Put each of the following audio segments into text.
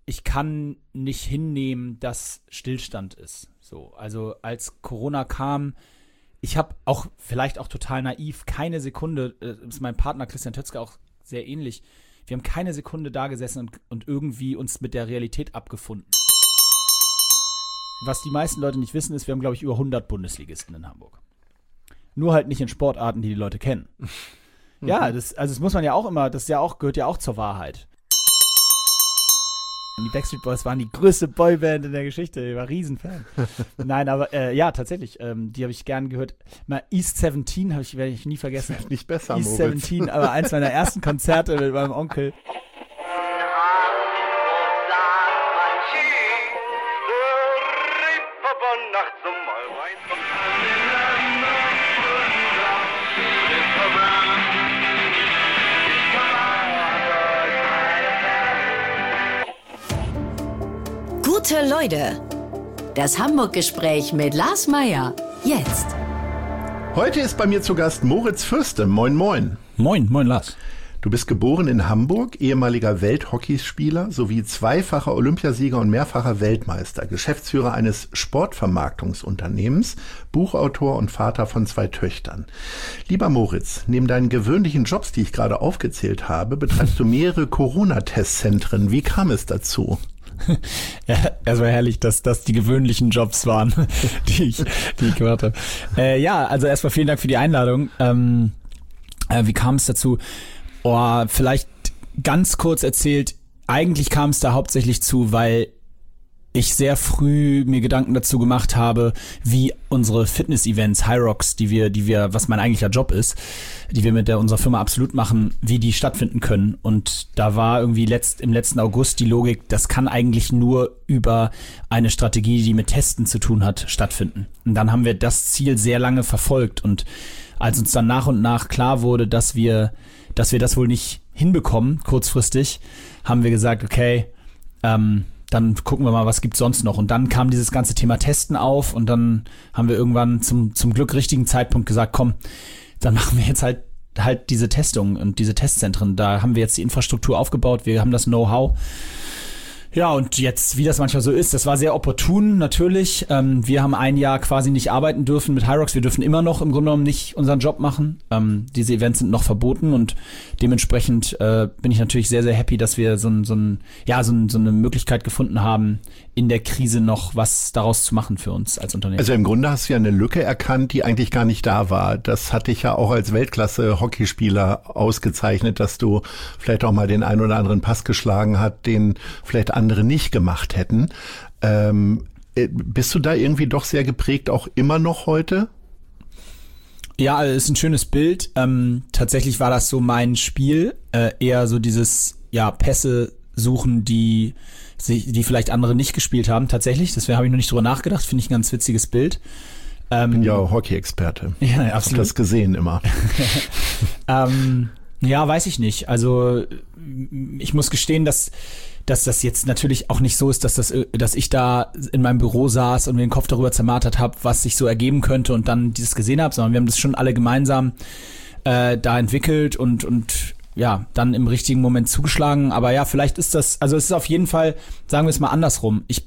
ich kann nicht hinnehmen, dass Stillstand ist. So, also als Corona kam, ich habe auch, vielleicht auch total naiv, keine Sekunde, ist mein Partner Christian Tötzke auch sehr ähnlich, wir haben keine Sekunde da gesessen und irgendwie uns mit der Realität abgefunden. Was die meisten Leute nicht wissen, ist, wir haben, glaube ich, über 100 Bundesligisten in Hamburg. Nur halt nicht in Sportarten, die Leute kennen. Ja, das muss man ja auch immer, gehört ja auch zur Wahrheit. Die Backstreet Boys waren die größte Boyband in der Geschichte. Ich war Riesenfan. Nein, aber ja, tatsächlich. Die habe ich gern gehört. Mal East 17 werde ich nie vergessen. Nicht besser, East Moritz. 17, aber eins meiner ersten Konzerte mit meinem Onkel. Gute Leute, das Hamburg-Gespräch mit Lars Meyer. Jetzt. Heute ist bei mir zu Gast Moritz Fürste. Moin, moin. Moin Lars. Du bist geboren in Hamburg, ehemaliger Welthockeyspieler sowie zweifacher Olympiasieger und mehrfacher Weltmeister, Geschäftsführer eines Sportvermarktungsunternehmens, Buchautor und Vater von 2 Töchtern. Lieber Moritz, neben deinen gewöhnlichen Jobs, die ich gerade aufgezählt habe, betreibst du mehrere Corona-Testzentren. Wie kam es dazu? Ja, es war herrlich, dass das die gewöhnlichen Jobs waren, die ich gemacht habe. Ja, also erstmal vielen Dank für die Einladung. Wie kam es dazu? Vielleicht ganz kurz erzählt, eigentlich kam es da hauptsächlich zu, weil ich sehr früh mir Gedanken dazu gemacht habe, wie unsere Fitness-Events, Hyrox, die wir, was mein eigentlicher Job ist, die wir mit unserer Firma Absolut machen, wie die stattfinden können. Und da war irgendwie im letzten August die Logik, das kann eigentlich nur über eine Strategie, die mit Testen zu tun hat, stattfinden. Und dann haben wir das Ziel sehr lange verfolgt. Und als uns dann nach und nach klar wurde, dass wir das wohl nicht hinbekommen, kurzfristig, haben wir gesagt, okay, dann gucken wir mal, was gibt's sonst noch. Und dann kam dieses ganze Thema Testen auf und dann haben wir irgendwann zum Glück richtigen Zeitpunkt gesagt, komm, dann machen wir jetzt halt diese Testungen und diese Testzentren. Da haben wir jetzt die Infrastruktur aufgebaut, wir haben das Know-how. Ja, und jetzt, wie das manchmal so ist, das war sehr opportun, natürlich. Wir haben ein Jahr quasi nicht arbeiten dürfen mit Hyrox. Wir dürfen immer noch im Grunde genommen nicht unseren Job machen. Diese Events sind noch verboten und dementsprechend bin ich natürlich sehr, sehr happy, dass wir so eine Möglichkeit gefunden haben, in der Krise noch was daraus zu machen für uns als Unternehmen. Also im Grunde hast du ja eine Lücke erkannt, die eigentlich gar nicht da war. Das hat dich ja auch als Weltklasse-Hockeyspieler ausgezeichnet, dass du vielleicht auch mal den einen oder anderen Pass geschlagen hast, den vielleicht andere nicht gemacht hätten. Bist du da irgendwie doch sehr geprägt, auch immer noch heute? Ja, ist ein schönes Bild. Tatsächlich war das so mein Spiel, eher so dieses Pässe suchen, die vielleicht andere nicht gespielt haben. Tatsächlich, deswegen habe ich noch nicht drüber nachgedacht. Finde ich ein ganz witziges Bild. Bin ja auch Hockey-Experte. Ja, absolut. Ich habe das gesehen immer. Ja, weiß ich nicht. Also ich muss gestehen, dass das jetzt natürlich auch nicht so ist, dass ich da in meinem Büro saß und mir den Kopf darüber zermartert habe, was sich so ergeben könnte und dann dieses gesehen habe, sondern wir haben das schon alle gemeinsam da entwickelt und ja, dann im richtigen Moment zugeschlagen. Aber ja, vielleicht ist das, also es ist auf jeden Fall, sagen wir es mal andersrum, ich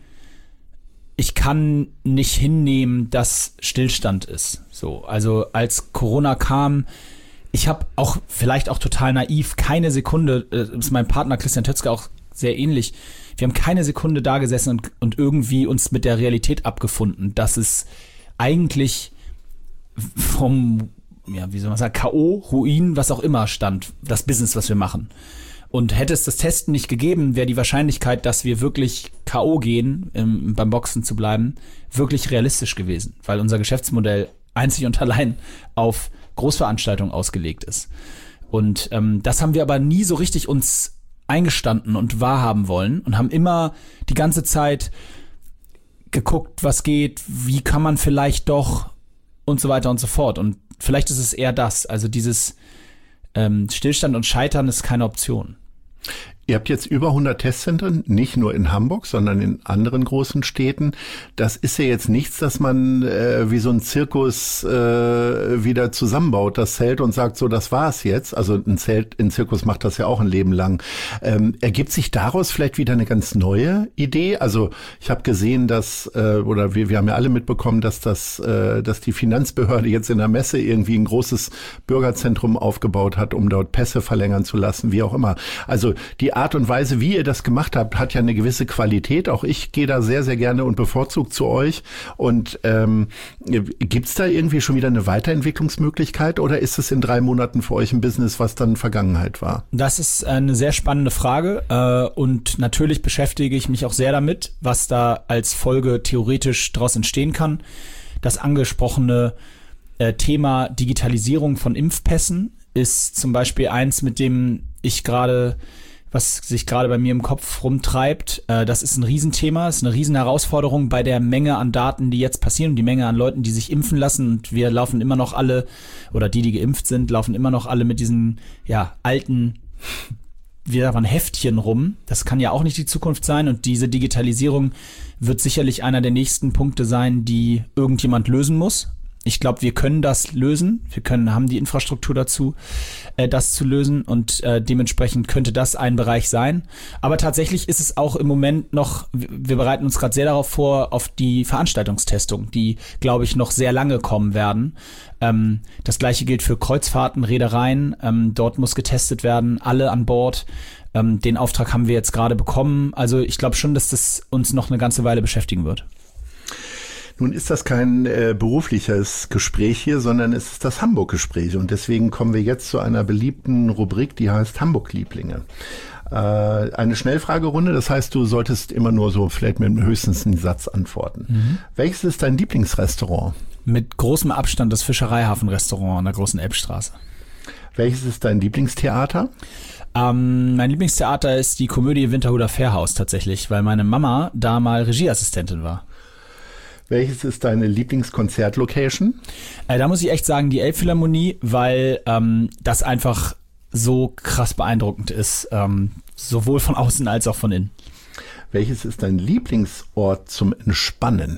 kann nicht hinnehmen, dass Stillstand ist. So, also als Corona kam, ich habe auch, vielleicht auch total naiv, keine Sekunde, ist mein Partner Christian Tötzke auch sehr ähnlich, wir haben keine Sekunde da gesessen und irgendwie uns mit der Realität abgefunden, dass es eigentlich vom, wie soll man sagen, K.O., Ruin, was auch immer stand, das Business, was wir machen. Und hätte es das Testen nicht gegeben, wäre die Wahrscheinlichkeit, dass wir wirklich K.O. gehen, beim Boxen zu bleiben, wirklich realistisch gewesen, weil unser Geschäftsmodell einzig und allein auf Großveranstaltungen ausgelegt ist. Und das haben wir aber nie so richtig uns eingestanden und wahrhaben wollen und haben immer die ganze Zeit geguckt, was geht, wie kann man vielleicht doch und so weiter und so fort. Und vielleicht ist es eher das, also dieses Stillstand und Scheitern ist keine Option. Ihr habt jetzt über 100 Testzentren, nicht nur in Hamburg, sondern in anderen großen Städten. Das ist ja jetzt nichts, dass man wie so ein Zirkus wieder zusammenbaut, das Zelt, und sagt, so, das war's jetzt. Also ein Zirkus macht das ja auch ein Leben lang. Ergibt sich daraus vielleicht wieder eine ganz neue Idee? Also ich habe gesehen, dass, oder wir haben ja alle mitbekommen, dass die Finanzbehörde jetzt in der Messe irgendwie ein großes Bürgerzentrum aufgebaut hat, um dort Pässe verlängern zu lassen, wie auch immer. Also die Art und Weise, wie ihr das gemacht habt, hat ja eine gewisse Qualität. Auch ich gehe da sehr, sehr gerne und bevorzugt zu euch. Und gibt's da irgendwie schon wieder eine Weiterentwicklungsmöglichkeit, oder ist es in 3 Monaten für euch ein Business, was dann Vergangenheit war? Das ist eine sehr spannende Frage und natürlich beschäftige ich mich auch sehr damit, was da als Folge theoretisch daraus entstehen kann. Das angesprochene Thema Digitalisierung von Impfpässen ist zum Beispiel eins, mit dem was sich gerade bei mir im Kopf rumtreibt. Das ist ein Riesenthema, ist eine Riesenherausforderung bei der Menge an Daten, die jetzt passieren, und die Menge an Leuten, die sich impfen lassen. Und wir laufen immer noch alle, oder die geimpft sind, laufen immer noch alle mit diesen alten Heftchen rum. Das kann ja auch nicht die Zukunft sein, und diese Digitalisierung wird sicherlich einer der nächsten Punkte sein, die irgendjemand lösen muss. Ich glaube, wir können das lösen. Haben die Infrastruktur dazu, das zu lösen, und dementsprechend könnte das ein Bereich sein. Aber tatsächlich ist es auch im Moment noch, wir bereiten uns gerade sehr darauf vor, auf die Veranstaltungstestung, die, glaube ich, noch sehr lange kommen werden. Das Gleiche gilt für Kreuzfahrten, Reedereien. Dort muss getestet werden, alle an Bord. Den Auftrag haben wir jetzt gerade bekommen. Also ich glaube schon, dass das uns noch eine ganze Weile beschäftigen wird. Nun ist das kein berufliches Gespräch hier, sondern es ist das Hamburg-Gespräch. Und deswegen kommen wir jetzt zu einer beliebten Rubrik, die heißt Hamburg-Lieblinge. Eine Schnellfragerunde, das heißt, du solltest immer nur so vielleicht mit höchstens einen Satz antworten. Mhm. Welches ist dein Lieblingsrestaurant? Mit großem Abstand das Fischereihafen-Restaurant an der großen Elbstraße. Welches ist dein Lieblingstheater? Mein Lieblingstheater ist die Komödie Winterhuder Fährhaus tatsächlich, weil meine Mama da mal Regieassistentin war. Welches ist deine Lieblingskonzertlocation? Da muss ich echt sagen, die Elbphilharmonie, weil das einfach so krass beeindruckend ist, sowohl von außen als auch von innen. Welches ist dein Lieblingsort zum Entspannen?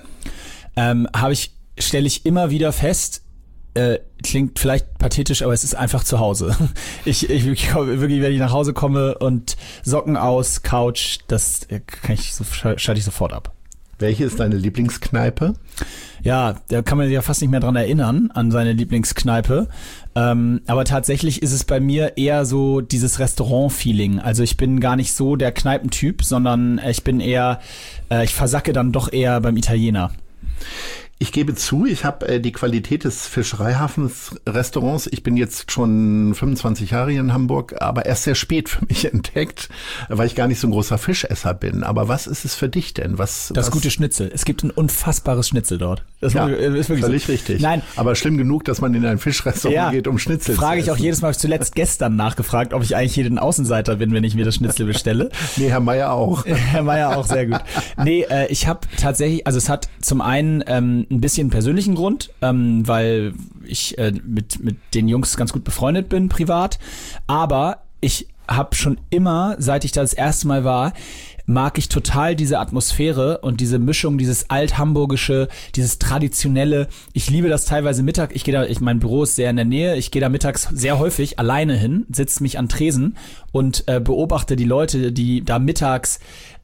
Stelle ich immer wieder fest, klingt vielleicht pathetisch, aber es ist einfach zu Hause. Ich wirklich, wenn ich nach Hause komme und Socken aus, Couch, das schalte ich sofort ab. Welche ist deine Lieblingskneipe? Ja, da kann man sich ja fast nicht mehr dran erinnern, an seine Lieblingskneipe. Aber tatsächlich ist es bei mir eher so dieses Restaurant-Feeling. Also ich bin gar nicht so der Kneipentyp, sondern ich versacke dann doch eher beim Italiener. Ich gebe zu, ich habe die Qualität des Fischereihafens-Restaurants, ich bin jetzt schon 25 Jahre hier in Hamburg, aber erst sehr spät für mich entdeckt, weil ich gar nicht so ein großer Fischesser bin. Aber was ist es für dich denn? Das gute Schnitzel. Es gibt ein unfassbares Schnitzel dort. Das ist wirklich völlig so. Richtig. Nein. Aber schlimm genug, dass man in ein Fischrestaurant geht, um Schnitzel zu essen. Frage ich auch jedes Mal, habe ich zuletzt gestern nachgefragt, ob ich eigentlich hier den Außenseiter bin, wenn ich mir das Schnitzel bestelle. Nee, Herr Meier auch. Herr Meier auch, sehr gut. Nee, ich habe tatsächlich, also es hat zum einen ein bisschen persönlichen Grund, weil ich mit den Jungs ganz gut befreundet bin, privat. Aber ich habe schon immer, seit ich da das erste Mal war, mag ich total diese Atmosphäre und diese Mischung, dieses althamburgische, dieses traditionelle. Ich liebe das teilweise Mittag. Mein Büro ist sehr in der Nähe. Ich gehe da mittags sehr häufig alleine hin, sitze mich an Tresen und beobachte die Leute, die da mittags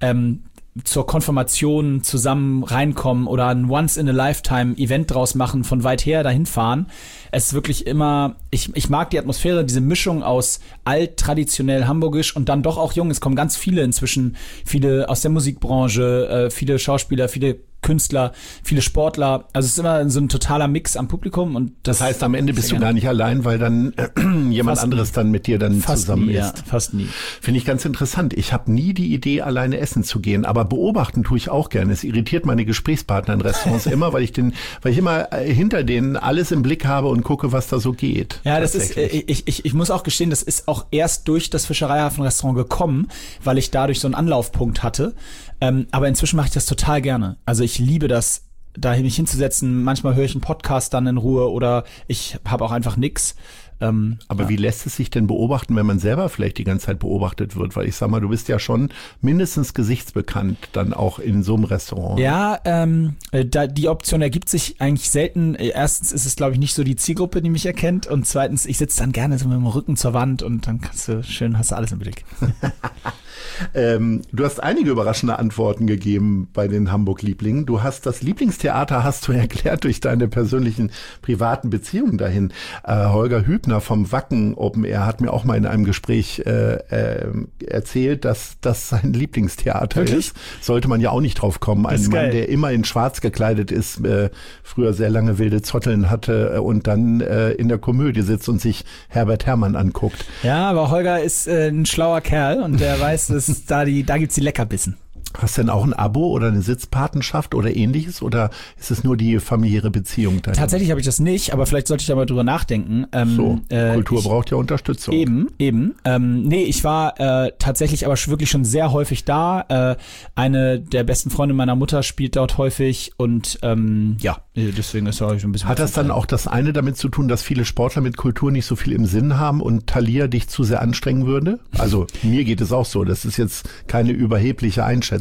zur Konfirmation zusammen reinkommen oder ein Once-in-a-Lifetime-Event draus machen, von weit her dahin fahren. Es ist wirklich immer, ich mag die Atmosphäre, diese Mischung aus alt, traditionell, hamburgisch und dann doch auch jung. Es kommen ganz viele inzwischen, viele aus der Musikbranche, viele Schauspieler, viele Künstler, viele Sportler. Also es ist immer so ein totaler Mix am Publikum. Und das heißt, am Ende bist du gar nicht allein, weil dann jemand anderes dann mit dir dann zusammen ist. Ja, fast nie. Finde ich ganz interessant. Ich habe nie die Idee, alleine essen zu gehen, aber beobachten tue ich auch gerne. Es irritiert meine Gesprächspartner in Restaurants immer, weil ich immer hinter denen alles im Blick habe und gucke, was da so geht. Ja, das ist, ich muss auch gestehen, das ist auch erst durch das Fischereihafen-Restaurant gekommen, weil ich dadurch so einen Anlaufpunkt hatte. Aber inzwischen mache ich das total gerne. Also ich liebe das, da mich hinzusetzen. Manchmal höre ich einen Podcast dann in Ruhe oder ich habe auch einfach nix. Aber wie lässt es sich denn beobachten, wenn man selber vielleicht die ganze Zeit beobachtet wird? Weil ich sag mal, du bist ja schon mindestens gesichtsbekannt, dann auch in so einem Restaurant. Ja, die Option ergibt sich eigentlich selten. Erstens ist es, glaube ich, nicht so die Zielgruppe, die mich erkennt. Und zweitens, ich sitze dann gerne so mit dem Rücken zur Wand und dann hast du alles im Blick. Du hast einige überraschende Antworten gegeben bei den Hamburg-Lieblingen. Du hast das Lieblingstheater, hast du erklärt, durch deine persönlichen privaten Beziehungen dahin. Holger Hübner vom Wacken Open Air hat mir auch mal in einem Gespräch erzählt, dass das sein Lieblingstheater ist. Sollte man ja auch nicht drauf kommen. Ein Mann, der immer in Schwarz gekleidet ist, früher sehr lange wilde Zotteln hatte und dann in der Komödie sitzt und sich Herbert Herrmann anguckt. Ja, aber Holger ist ein schlauer Kerl und der weiß, dass da gibt's die Leckerbissen. Hast du denn auch ein Abo oder eine Sitzpatenschaft oder ähnliches oder ist es nur die familiäre Beziehung dahin? Tatsächlich habe ich das nicht, aber vielleicht sollte ich da mal drüber nachdenken. Kultur braucht ja Unterstützung. Eben. Nee, ich war tatsächlich aber wirklich schon sehr häufig da. Eine der besten Freunde meiner Mutter spielt dort häufig und deswegen ist er schon ein bisschen. Hat das dann auch das eine damit zu tun, dass viele Sportler mit Kultur nicht so viel im Sinn haben und Thalia dich zu sehr anstrengen würde? Also mir geht es auch so. Das ist jetzt keine überhebliche Einschätzung.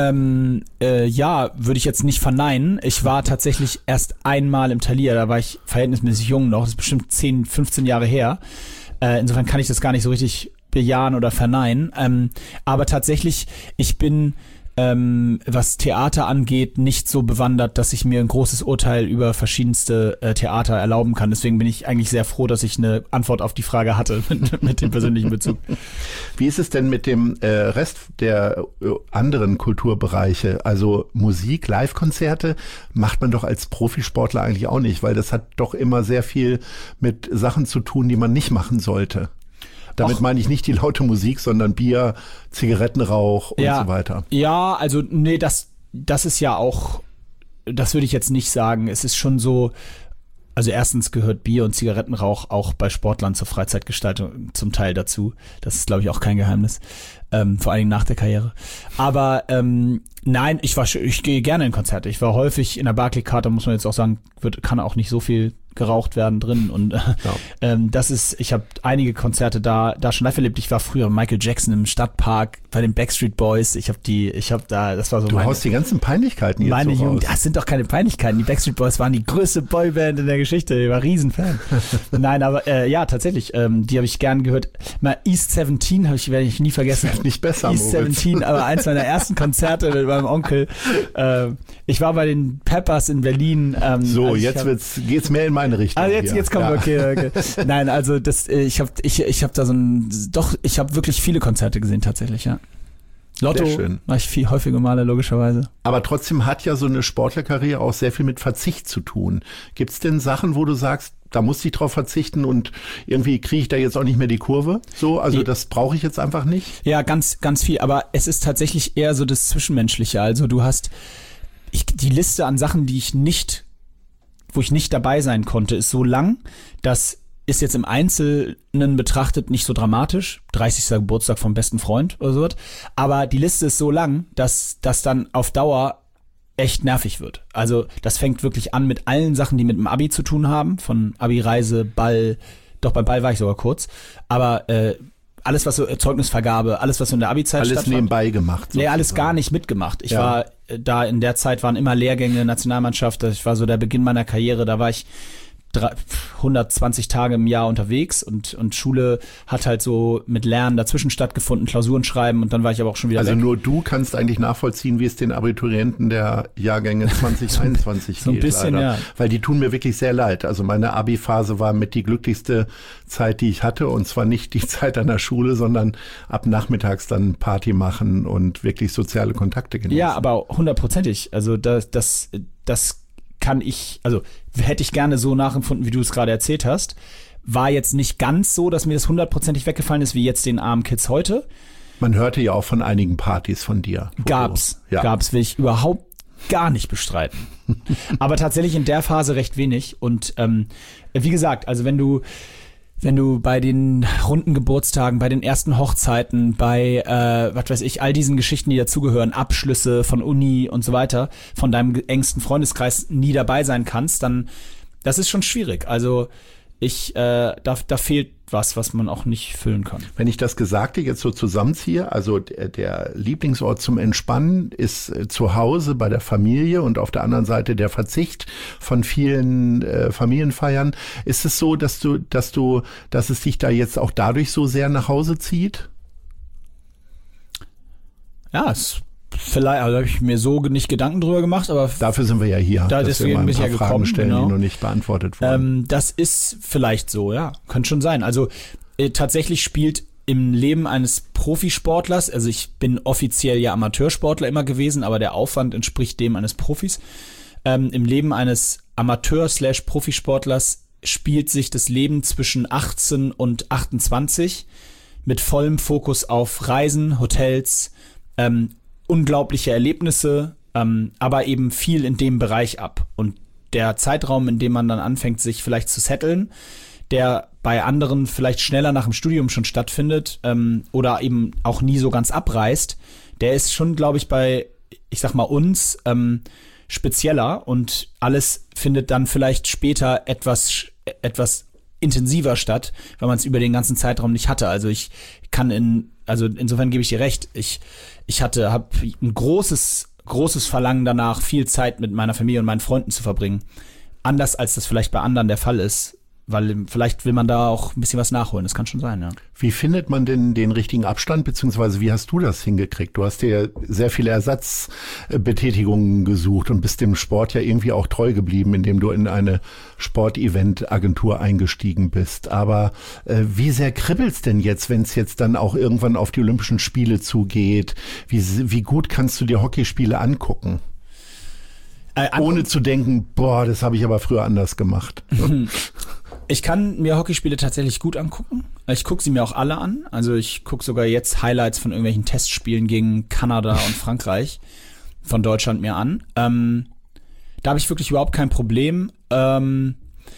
Ja, würde ich jetzt nicht verneinen. Ich war tatsächlich erst einmal im Thalia, da war ich verhältnismäßig jung noch, das ist bestimmt 10, 15 Jahre her. Insofern kann ich das gar nicht so richtig bejahen oder verneinen. Aber tatsächlich, ich bin, was Theater angeht, nicht so bewandert, dass ich mir ein großes Urteil über verschiedenste Theater erlauben kann. Deswegen bin ich eigentlich sehr froh, dass ich eine Antwort auf die Frage hatte mit dem persönlichen Bezug. Wie ist es denn mit dem Rest der anderen Kulturbereiche? Also Musik, Live-Konzerte macht man doch als Profisportler eigentlich auch nicht, weil das hat doch immer sehr viel mit Sachen zu tun, die man nicht machen sollte. Damit meine ich nicht die laute Musik, sondern Bier, Zigarettenrauch und so weiter. Ja, also nee, das ist ja auch, das würde ich jetzt nicht sagen. Es ist schon so, also erstens gehört Bier und Zigarettenrauch auch bei Sportlern zur Freizeitgestaltung zum Teil dazu. Das ist, glaube ich, auch kein Geheimnis. Vor allen Dingen nach der Karriere. Aber nein, ich gehe gerne in Konzerte. Ich war häufig in der Barclaycard, da muss man jetzt auch sagen, kann auch nicht so viel geraucht werden drin und ich habe einige Konzerte da schon live erlebt. Ich war früher Michael Jackson im Stadtpark bei den Backstreet Boys. Das war so Du haust die ganzen Peinlichkeiten jetzt meine so Jugend. raus. Das sind doch keine Peinlichkeiten. Die Backstreet Boys waren die größte Boyband in der Geschichte. Ich war Riesenfan. Nein, aber tatsächlich, die habe ich gern gehört. Mal East 17 werde ich nie vergessen. Nicht besser, East Moritz. 17, aber eins meiner ersten Konzerte mit meinem Onkel. Ich war bei den Peppers in Berlin. Geht's mehr in meine Richtung. Also jetzt kommen wir, okay. Nein, also ich habe wirklich viele Konzerte gesehen tatsächlich, ja. Lotto war ich häufige Male, logischerweise. Aber trotzdem hat ja so eine Sportlerkarriere auch sehr viel mit Verzicht zu tun. Gibt's denn Sachen, wo du sagst, da musste ich drauf verzichten und irgendwie kriege ich da jetzt auch nicht mehr die Kurve? Das brauche ich jetzt einfach nicht? Ja, ganz, ganz viel. Aber es ist tatsächlich eher so das Zwischenmenschliche. Also du hast die Liste an Sachen, wo ich nicht dabei sein konnte, ist so lang, das ist jetzt im Einzelnen betrachtet nicht so dramatisch. 30. Geburtstag vom besten Freund oder so. Aber die Liste ist so lang, dass das dann auf Dauer echt nervig wird. Also das fängt wirklich an mit allen Sachen, die mit dem Abi zu tun haben. Von Abi-Reise, Ball. Doch, beim Ball war ich sogar kurz. Aber alles, was so Zeugnisvergabe, alles, was so in der Abi-Zeit stattfand. Alles nebenbei gemacht. Nee, alles gar nicht mitgemacht. Ich war da, in der Zeit waren immer Lehrgänge, Nationalmannschaft. Ich war so der Beginn meiner Karriere. Da war ich 120 Tage im Jahr unterwegs und Schule hat halt so mit Lernen dazwischen stattgefunden, Klausuren schreiben und dann war ich aber auch schon wieder weg. Also nur du kannst eigentlich nachvollziehen, wie es den Abiturienten der Jahrgänge 2021 geht. So ein bisschen, leider. Ja. Weil die tun mir wirklich sehr leid. Also meine Abi-Phase war mit die glücklichste Zeit, die ich hatte und zwar nicht die Zeit an der Schule, sondern ab nachmittags dann Party machen und wirklich soziale Kontakte genießen. Ja, aber 100%. Also das hätte ich gerne so nachempfunden, wie du es gerade erzählt hast. War jetzt nicht ganz so, dass mir das 100% weggefallen ist, wie jetzt den armen Kids heute. Man hörte ja auch von einigen Partys von dir. Gab's, will ich überhaupt gar nicht bestreiten. Aber tatsächlich in der Phase recht wenig. Und wie gesagt, also wenn du bei den runden Geburtstagen, bei den ersten Hochzeiten, bei, all diesen Geschichten, die dazugehören, Abschlüsse von Uni und so weiter, von deinem engsten Freundeskreis nie dabei sein kannst, dann, das ist schon schwierig. Also, da fehlt was man auch nicht füllen kann. Wenn ich das Gesagte jetzt so zusammenziehe, also der Lieblingsort zum Entspannen ist zu Hause bei der Familie und auf der anderen Seite der Verzicht von vielen Familienfeiern. Ist es so, dass es dich da jetzt auch dadurch so sehr nach Hause zieht? Ja, vielleicht, also habe ich mir so nicht Gedanken drüber gemacht, aber dafür sind wir ja hier, dass wir mal ein paar Fragen stellen, die noch nicht beantwortet wurden. Das ist vielleicht so, ja, kann schon sein. Also tatsächlich spielt im Leben eines Profisportlers, also ich bin offiziell ja Amateursportler immer gewesen, aber der Aufwand entspricht dem eines Profis. Im Leben eines Amateur/Profisportlers spielt sich das Leben zwischen 18 und 28 mit vollem Fokus auf Reisen, Hotels, unglaubliche Erlebnisse, aber eben viel in dem Bereich ab. Und der Zeitraum, in dem man dann anfängt, sich vielleicht zu setteln, der bei anderen vielleicht schneller nach dem Studium schon stattfindet oder eben auch nie so ganz abreißt, der ist schon, glaube ich, bei, ich sag mal, uns spezieller und alles findet dann vielleicht später etwas intensiver statt, weil man es über den ganzen Zeitraum nicht hatte. Also ich kann insofern gebe ich dir recht, habe ein großes Verlangen danach, viel Zeit mit meiner Familie und meinen Freunden zu verbringen. Anders als das vielleicht bei anderen der Fall ist, weil vielleicht will man da auch ein bisschen was nachholen. Das kann schon sein, ja. Wie findet man denn den richtigen Abstand, beziehungsweise wie hast du das hingekriegt? Du hast dir sehr viele Ersatzbetätigungen gesucht und bist dem Sport ja irgendwie auch treu geblieben, indem du in eine Sportevent-Agentur eingestiegen bist. Aber wie sehr kribbelt's denn jetzt, wenn es jetzt dann auch irgendwann auf die Olympischen Spiele zugeht? Wie gut kannst du dir Hockeyspiele angucken? Ohne zu denken, boah, das habe ich aber früher anders gemacht. Ich kann mir Hockeyspiele tatsächlich gut angucken. Ich gucke sie mir auch alle an. Also ich gucke sogar jetzt Highlights von irgendwelchen Testspielen gegen Kanada und Frankreich von Deutschland mir an. Da habe ich wirklich überhaupt kein Problem. Aber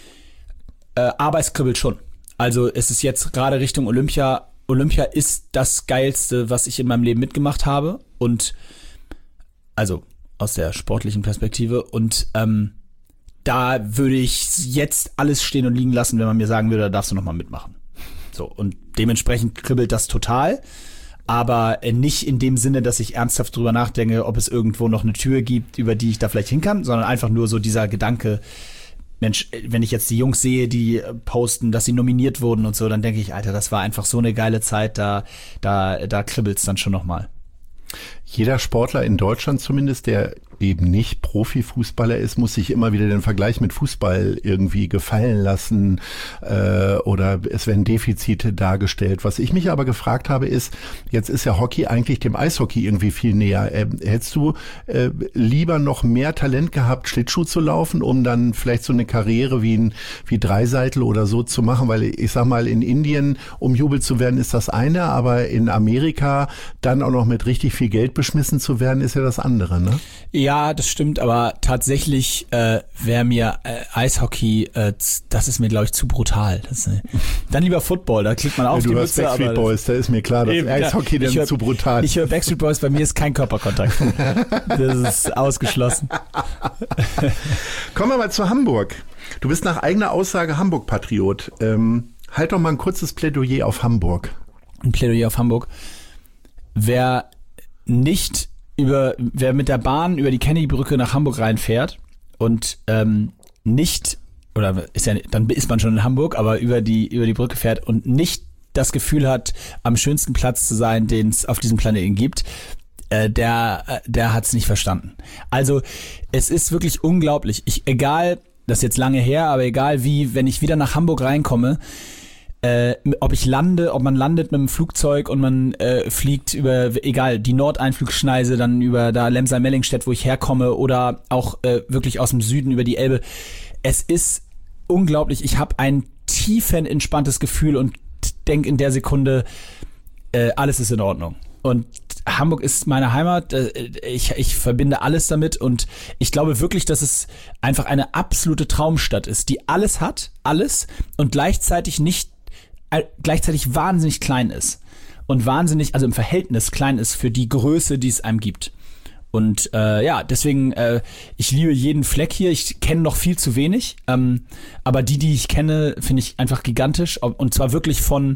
es kribbelt schon. Also es ist jetzt gerade Richtung Olympia. Olympia ist das Geilste, was ich in meinem Leben mitgemacht habe. Und also aus der sportlichen Perspektive. Und da würde ich jetzt alles stehen und liegen lassen, wenn man mir sagen würde, da darfst du nochmal mitmachen. So, und dementsprechend kribbelt das total, aber nicht in dem Sinne, dass ich ernsthaft drüber nachdenke, ob es irgendwo noch eine Tür gibt, über die ich da vielleicht hin kann, sondern einfach nur so dieser Gedanke, Mensch, wenn ich jetzt die Jungs sehe, die posten, dass sie nominiert wurden und so, dann denke ich, Alter, das war einfach so eine geile Zeit, da kribbelt's dann schon nochmal. Jeder Sportler in Deutschland zumindest, der eben nicht Profifußballer ist, muss sich immer wieder den Vergleich mit Fußball irgendwie gefallen lassen oder es werden Defizite dargestellt. Was ich mich aber gefragt habe ist, jetzt ist ja Hockey eigentlich dem Eishockey irgendwie viel näher. Hättest du lieber noch mehr Talent gehabt, Schlittschuh zu laufen, um dann vielleicht so eine Karriere wie Dreiseitel oder so zu machen? Weil ich sag mal, in Indien umjubelt zu werden ist das eine, aber in Amerika dann auch noch mit richtig viel Geld beschmissen zu werden, ist ja das andere, ne? Ja, das stimmt, aber tatsächlich wäre mir Eishockey, das ist mir, glaube ich, zu brutal. Dann lieber Football, da kriegt man auf die Mütze. Backstreet Boys, da ist mir klar, dass Eishockey dann zu brutal ist. Ich höre Backstreet Boys, bei mir ist kein Körperkontakt. Das ist ausgeschlossen. Kommen wir mal zu Hamburg. Du bist nach eigener Aussage Hamburg-Patriot. Halt doch mal ein kurzes Plädoyer auf Hamburg. Ein Plädoyer auf Hamburg. Wer mit der Bahn über die Kennedy-Brücke nach Hamburg reinfährt und dann ist man schon in Hamburg, aber über die Brücke fährt und nicht das Gefühl hat, am schönsten Platz zu sein, den es auf diesem Planeten gibt, der hat es nicht verstanden. Also es ist wirklich unglaublich. Egal, das ist jetzt lange her, aber egal wie, wenn ich wieder nach Hamburg reinkomme, ob man landet mit dem Flugzeug und man fliegt über, egal, die Nordeinflugschneise, dann über da Lemsei-Mellingstedt, wo ich herkomme, oder auch wirklich aus dem Süden über die Elbe. Es ist unglaublich. Ich habe ein tiefen entspanntes Gefühl und denke in der Sekunde, alles ist in Ordnung. Und Hamburg ist meine Heimat. Ich verbinde alles damit und ich glaube wirklich, dass es einfach eine absolute Traumstadt ist, die alles hat, alles, und gleichzeitig wahnsinnig klein ist und wahnsinnig, also im Verhältnis klein ist für die Größe, die es einem gibt. Und deswegen, ich liebe jeden Fleck hier. Ich kenne noch viel zu wenig, aber die ich kenne, finde ich einfach gigantisch. Und zwar wirklich von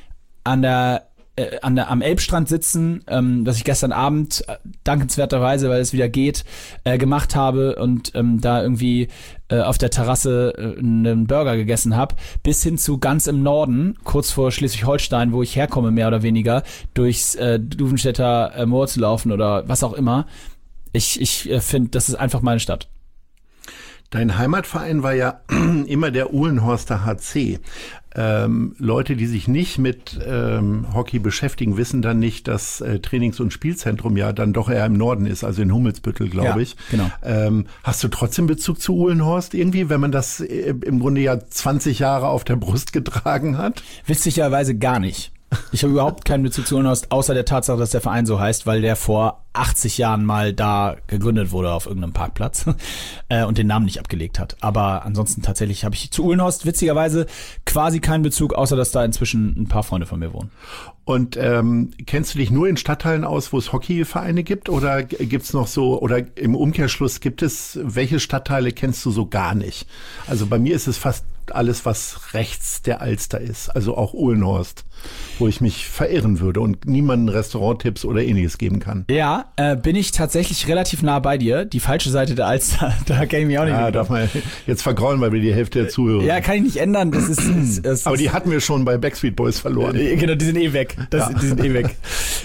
am Elbstrand sitzen, was ich gestern Abend dankenswerterweise, weil es wieder geht, gemacht habe und da irgendwie auf der Terrasse einen Burger gegessen habe, bis hin zu ganz im Norden, kurz vor Schleswig-Holstein, wo ich herkomme, mehr oder weniger, durchs Duvenstädter Moor zu laufen oder was auch immer. Ich finde, das ist einfach meine Stadt. Dein Heimatverein war ja immer der Uhlenhorster HC. Leute, die sich nicht mit Hockey beschäftigen, wissen dann nicht, dass Trainings- und Spielzentrum ja dann doch eher im Norden ist, also in Hummelsbüttel, glaube ich. Genau. Hast du trotzdem Bezug zu Uhlenhorst irgendwie, wenn man das im Grunde ja 20 Jahre auf der Brust getragen hat? Witzigerweise gar nicht. Ich habe überhaupt keinen Bezug zu Uhlenhorst, außer der Tatsache, dass der Verein so heißt, weil der vor 80 Jahren mal da gegründet wurde auf irgendeinem Parkplatz und den Namen nicht abgelegt hat. Aber ansonsten tatsächlich habe ich zu Uhlenhorst witzigerweise quasi keinen Bezug, außer dass da inzwischen ein paar Freunde von mir wohnen. Und kennst du dich nur in Stadtteilen aus, wo es Hockeyvereine gibt, oder gibt's noch so, oder im Umkehrschluss gibt es, welche Stadtteile kennst du so gar nicht? Also bei mir ist es fast alles, was rechts der Alster ist, also auch Uhlenhorst, wo ich mich verirren würde und niemanden Restauranttipps oder ähnliches geben kann. Ja, bin ich tatsächlich relativ nah bei dir. Die falsche Seite der Alster, da kenne ich mich auch nicht mit. Darf man jetzt vergraulen, weil wir die Hälfte der Zuhörer. Ja, kann ich nicht ändern. Das ist aber die hatten wir schon bei Backstreet Boys verloren. Genau, die sind eh weg. Die sind eh weg.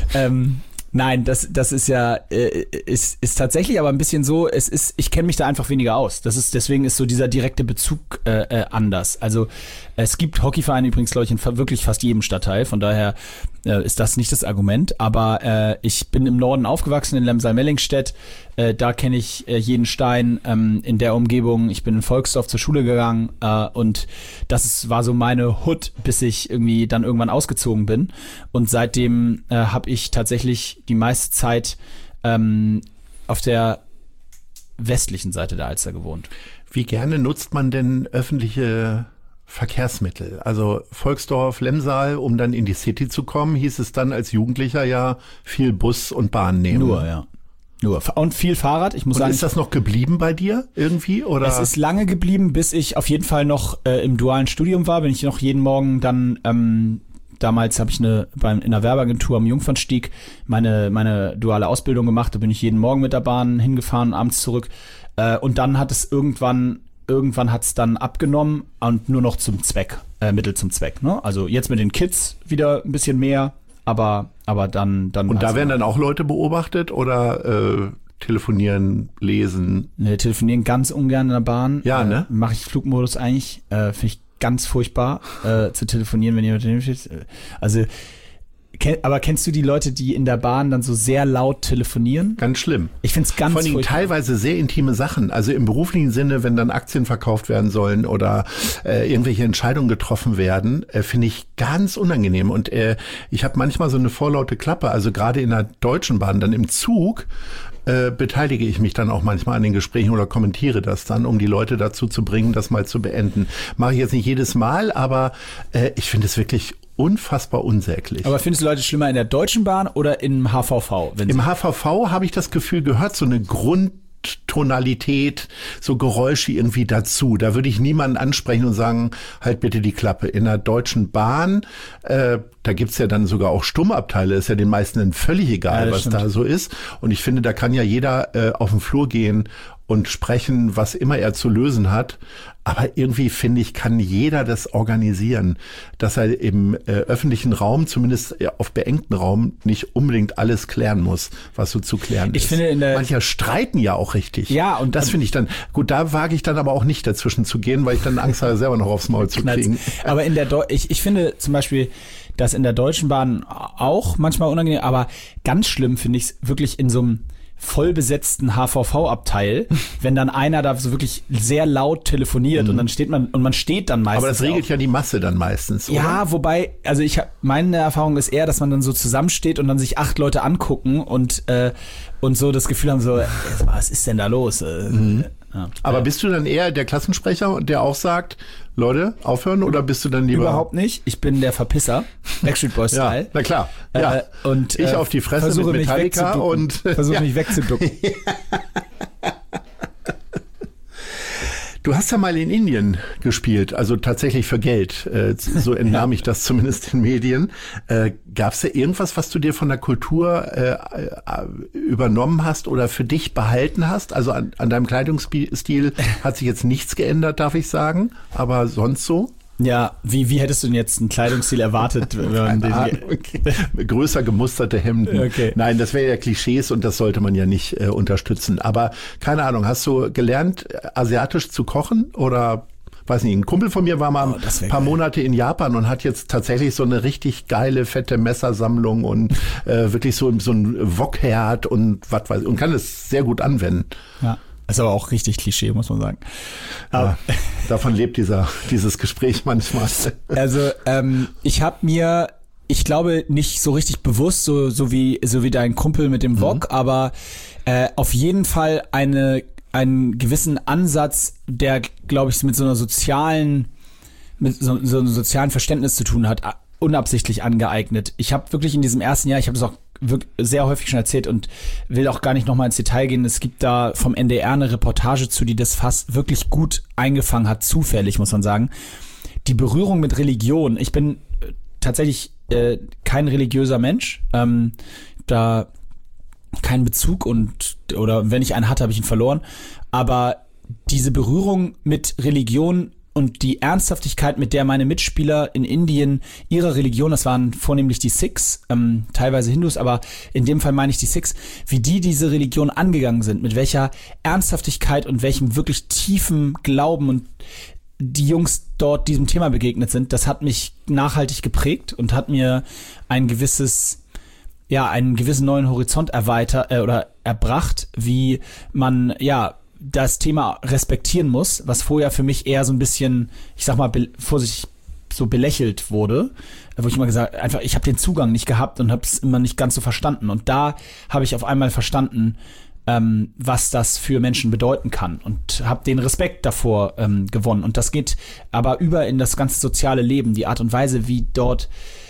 Nein, das ist ja ist tatsächlich aber ein bisschen so, ich kenne mich da einfach weniger aus. Deswegen ist so dieser direkte Bezug anders. Also es gibt Hockeyvereine übrigens, glaube ich, in wirklich fast jedem Stadtteil, von daher ist das nicht das Argument, aber ich bin im Norden aufgewachsen, in Lemsal-Mellingstedt, da kenne ich jeden Stein in der Umgebung. Ich bin in Volksdorf zur Schule gegangen und war so meine Hood, bis ich irgendwie dann irgendwann ausgezogen bin, und seitdem habe ich tatsächlich die meiste Zeit auf der westlichen Seite der Alster gewohnt. Wie gerne nutzt man denn öffentliche Verkehrsmittel? Also Volksdorf, Lemsal, um dann in die City zu kommen, hieß es dann als Jugendlicher ja viel Bus und Bahn nehmen. Nur. Und viel Fahrrad. Ich muss sagen, ist das noch geblieben bei dir irgendwie? Oder? Es ist lange geblieben, bis ich auf jeden Fall noch im dualen Studium war. Bin ich noch jeden Morgen dann damals habe ich in einer Werbeagentur am Jungfernstieg meine duale Ausbildung gemacht. Da bin ich jeden Morgen mit der Bahn hingefahren, abends zurück. Und dann hat es irgendwann hat es dann abgenommen und nur noch zum Zweck, Mittel zum Zweck. Ne? Also jetzt mit den Kids wieder ein bisschen mehr, aber dann. Und da werden dann auch Leute beobachtet oder telefonieren, lesen? Ne, telefonieren ganz ungern in der Bahn. Ja, ne? Mache ich Flugmodus eigentlich. Finde ich ganz furchtbar, zu telefonieren, wenn jemand daneben steht. Also, aber kennst du die Leute, die in der Bahn dann so sehr laut telefonieren? Ganz schlimm. Ich finde es ganz vor allem furchtbar. Teilweise sehr intime Sachen. Also im beruflichen Sinne, wenn dann Aktien verkauft werden sollen oder irgendwelche Entscheidungen getroffen werden, finde ich ganz unangenehm. Und ich habe manchmal so eine vorlaute Klappe. Also gerade in der Deutschen Bahn, dann im Zug, beteilige ich mich dann auch manchmal an den Gesprächen oder kommentiere das dann, um die Leute dazu zu bringen, das mal zu beenden. Mache ich jetzt nicht jedes Mal, aber ich finde es wirklich unfassbar unsäglich. Aber findest du Leute schlimmer in der Deutschen Bahn oder im HVV? Im HVV habe ich das Gefühl, gehört so eine Grundtonalität, so Geräusche irgendwie dazu. Da würde ich niemanden ansprechen und sagen, halt bitte die Klappe. In der Deutschen Bahn, da gibt's ja dann sogar auch Stummabteile, ist ja den meisten dann völlig egal, was da so ist. Und ich finde, da kann ja jeder auf den Flur gehen und sprechen, was immer er zu lösen hat. Aber irgendwie, finde ich, kann jeder das organisieren, dass er im öffentlichen Raum, zumindest auf beengten Raum, nicht unbedingt alles klären muss, was so zu klären ist. Ich finde, manche streiten ja auch richtig. Ja, und das finde ich dann, gut, da wage ich dann aber auch nicht dazwischen zu gehen, weil ich dann Angst habe, selber noch aufs Maul zu kriegen. Aber ich finde zum Beispiel, dass in der Deutschen Bahn auch manchmal unangenehm, aber ganz schlimm finde ich es wirklich in so einem vollbesetzten HVV-Abteil, wenn dann einer da so wirklich sehr laut telefoniert und dann steht man dann meistens. Aber das regelt ja die Masse dann meistens, oder? Ja, wobei, also meine Erfahrung ist eher, dass man dann so zusammensteht und dann sich 8 Leute angucken und so das Gefühl haben so, was ist denn da los? Ja. Aber bist du dann eher der Klassensprecher, der auch sagt, Leute, aufhören, oder bist du dann lieber... Überhaupt nicht. Ich bin der Verpisser. Backstreet Boys Style. Ja, na klar. Ja. Und ich auf die Fresse mit Metallica und... Versuche mich wegzuducken. Du hast ja mal in Indien gespielt, also tatsächlich für Geld. So entnahm ich das zumindest in Medien. Gab es da irgendwas, was du dir von der Kultur übernommen hast oder für dich behalten hast? Also an deinem Kleidungsstil hat sich jetzt nichts geändert, darf ich sagen. Aber sonst so? Ja, wie hättest du denn jetzt einen Kleidungsstil erwartet? Wenn man Größer gemusterte Hemden. Okay. Nein, das wäre ja Klischees und das sollte man ja nicht unterstützen. Aber keine Ahnung, hast du gelernt, asiatisch zu kochen oder... Weiß nicht, ein Kumpel von mir war mal ein paar Monate in Japan und hat jetzt tatsächlich so eine richtig geile, fette Messersammlung und wirklich so ein Wokherd und was weiß ich, und kann es sehr gut anwenden. Ja. Ist aber auch richtig Klischee, muss man sagen. Ja, davon lebt dieses Gespräch manchmal. Also ich habe mir, ich glaube nicht so richtig bewusst, so wie dein Kumpel mit dem Wok, aber auf jeden Fall einen gewissen Ansatz, der, glaube ich, mit so einem sozialen Verständnis zu tun hat, unabsichtlich angeeignet. Ich habe wirklich in diesem ersten Jahr, ich habe das auch sehr häufig schon erzählt und will auch gar nicht nochmal ins Detail gehen. Es gibt da vom NDR eine Reportage zu, die das fast wirklich gut eingefangen hat, zufällig, muss man sagen. Die Berührung mit Religion. Ich bin tatsächlich kein religiöser Mensch. Da keinen Bezug oder wenn ich einen hatte, habe ich ihn verloren. Aber diese Berührung mit Religion und die Ernsthaftigkeit, mit der meine Mitspieler in Indien ihre Religion, das waren vornehmlich die Sikhs, teilweise Hindus, aber in dem Fall meine ich die Sikhs, wie die diese Religion angegangen sind, mit welcher Ernsthaftigkeit und welchem wirklich tiefen Glauben und die Jungs dort diesem Thema begegnet sind, das hat mich nachhaltig geprägt und hat mir einen gewissen neuen Horizont erbracht, wie man das Thema respektieren muss, was vorher für mich eher so ein bisschen, ich sag mal, vorsichtig so belächelt wurde, wo ich immer gesagt, einfach, ich habe den Zugang nicht gehabt und habe es immer nicht ganz so verstanden. Und da habe ich auf einmal verstanden, was das für Menschen bedeuten kann und habe den Respekt davor gewonnen. Und das geht aber über in das ganze soziale Leben, die Art und Weise, wie dort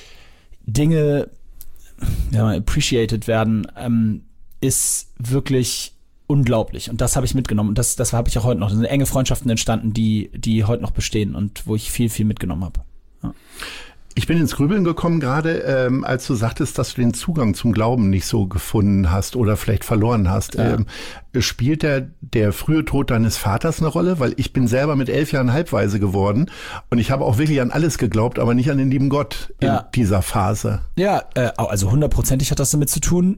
Dinge appreciated werden, ist wirklich unglaublich. Und das habe ich mitgenommen. Und das habe ich auch heute noch. Da sind enge Freundschaften entstanden, die heute noch bestehen und wo ich viel, viel mitgenommen habe. Ja. Ich bin ins Grübeln gekommen gerade, als du sagtest, dass du den Zugang zum Glauben nicht so gefunden hast oder vielleicht verloren hast. Ja. Spielt der frühe Tod deines Vaters eine Rolle? Weil ich bin selber mit 11 Jahren halbweise geworden und ich habe auch wirklich an alles geglaubt, aber nicht an den lieben Gott in dieser Phase. Ja, also 100%ig hat das damit zu tun.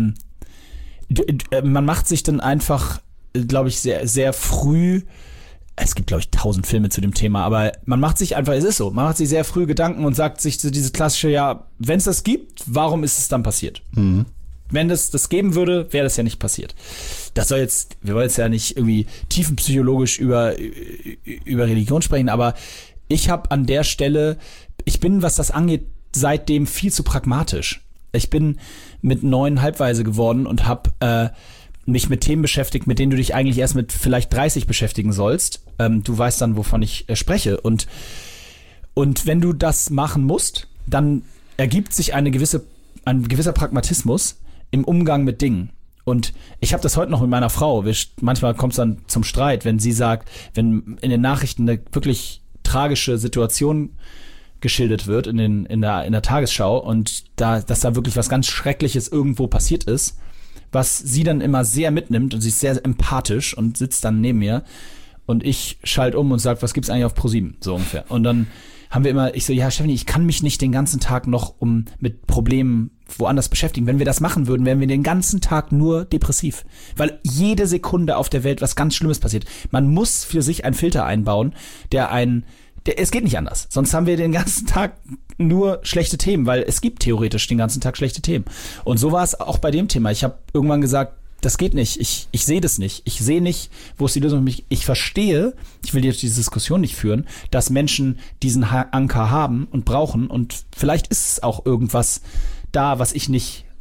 Man macht sich dann einfach, glaube ich, sehr, sehr früh, es gibt, glaube ich, 1000 Filme zu dem Thema, aber man macht sich einfach, es ist so, man macht sich sehr früh Gedanken und sagt sich so dieses klassische, wenn es das gibt, warum ist es dann passiert? Mhm. Wenn das geben würde, wäre das ja nicht passiert. Wir wollen jetzt ja nicht irgendwie tiefenpsychologisch über Religion sprechen, aber ich habe an der Stelle, ich bin, was das angeht, seitdem viel zu pragmatisch. Ich bin mit 9 halbweise geworden und habe mich mit Themen beschäftigt, mit denen du dich eigentlich erst mit vielleicht 30 beschäftigen sollst. Du weißt dann, wovon ich spreche. Und wenn du das machen musst, dann ergibt sich ein gewisser Pragmatismus im Umgang mit Dingen. Und ich habe das heute noch mit meiner Frau. Manchmal kommt es dann zum Streit, wenn sie sagt, wenn in den Nachrichten eine wirklich tragische Situation geschildert wird in der Tagesschau und dass da wirklich was ganz Schreckliches irgendwo passiert ist, was sie dann immer sehr mitnimmt und sie ist sehr empathisch und sitzt dann neben mir und ich schalte um und sage, was gibt's eigentlich auf ProSieben, so ungefähr. Und dann haben wir immer, ich so, ja Stefanie, ich kann mich nicht den ganzen Tag noch mit Problemen woanders beschäftigen. Wenn wir das machen würden, wären wir den ganzen Tag nur depressiv. Weil jede Sekunde auf der Welt was ganz Schlimmes passiert. Man muss für sich einen Filter einbauen, es geht nicht anders. Sonst haben wir den ganzen Tag nur schlechte Themen, weil es gibt theoretisch den ganzen Tag schlechte Themen. Und so war es auch bei dem Thema. Ich habe irgendwann gesagt, das geht nicht. Ich sehe das nicht. Ich sehe nicht, wo ist die Lösung für mich. Ich verstehe, ich will jetzt diese Diskussion nicht führen, dass Menschen diesen Anker haben und brauchen. Und vielleicht ist es auch irgendwas da, was ich nicht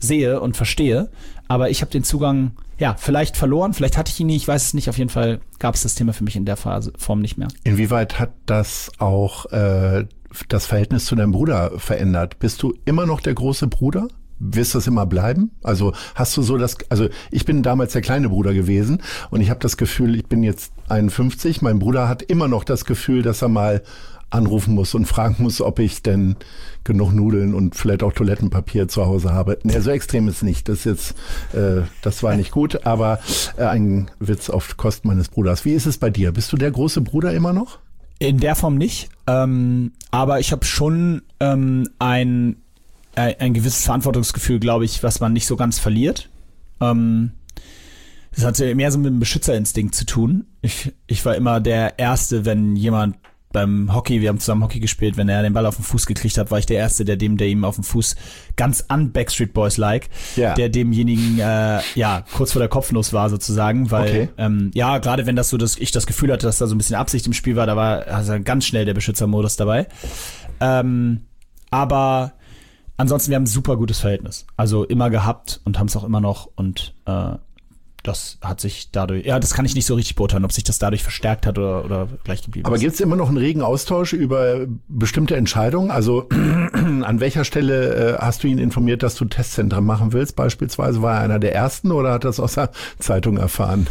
sehe und verstehe, aber ich habe den Zugang, ja, vielleicht verloren, vielleicht hatte ich ihn nie, ich weiß es nicht, auf jeden Fall gab es das Thema für mich in der Form nicht mehr. Inwieweit hat das auch das Verhältnis zu deinem Bruder verändert? Bist du immer noch der große Bruder? Wirst du das immer bleiben? Also hast du so also ich bin damals der kleine Bruder gewesen und ich habe das Gefühl, ich bin jetzt 51, mein Bruder hat immer noch das Gefühl, dass er mal anrufen muss und fragen muss, ob ich denn genug Nudeln und vielleicht auch Toilettenpapier zu Hause habe. Nee, so extrem ist nicht. Das jetzt, das war nicht gut, aber ein Witz auf Kosten meines Bruders. Wie ist es bei dir? Bist du der große Bruder immer noch? In der Form nicht, aber ich habe schon ein gewisses Verantwortungsgefühl, glaube ich, was man nicht so ganz verliert. Das hatte mehr so mit dem Beschützerinstinkt zu tun. Ich war immer der Erste, wenn jemand beim Hockey, wir haben zusammen Hockey gespielt, wenn er den Ball auf den Fuß gekriegt hat, war ich der Erste, der ihm auf den Fuß ganz Backstreet Boys-like, der demjenigen kurz vor der Kopfnuss war sozusagen, weil gerade wenn das so, dass ich das Gefühl hatte, dass da so ein bisschen Absicht im Spiel war, da war also ganz schnell der Beschützermodus dabei. Aber ansonsten, wir haben ein super gutes Verhältnis. Also immer gehabt und haben es auch immer noch und das hat sich dadurch, das kann ich nicht so richtig beurteilen, ob sich das dadurch verstärkt hat oder gleich geblieben ist. Aber gibt es immer noch einen regen Austausch über bestimmte Entscheidungen? Also an welcher Stelle hast du ihn informiert, dass du Testzentren machen willst? Beispielsweise war er einer der Ersten oder hat das aus der Zeitung erfahren?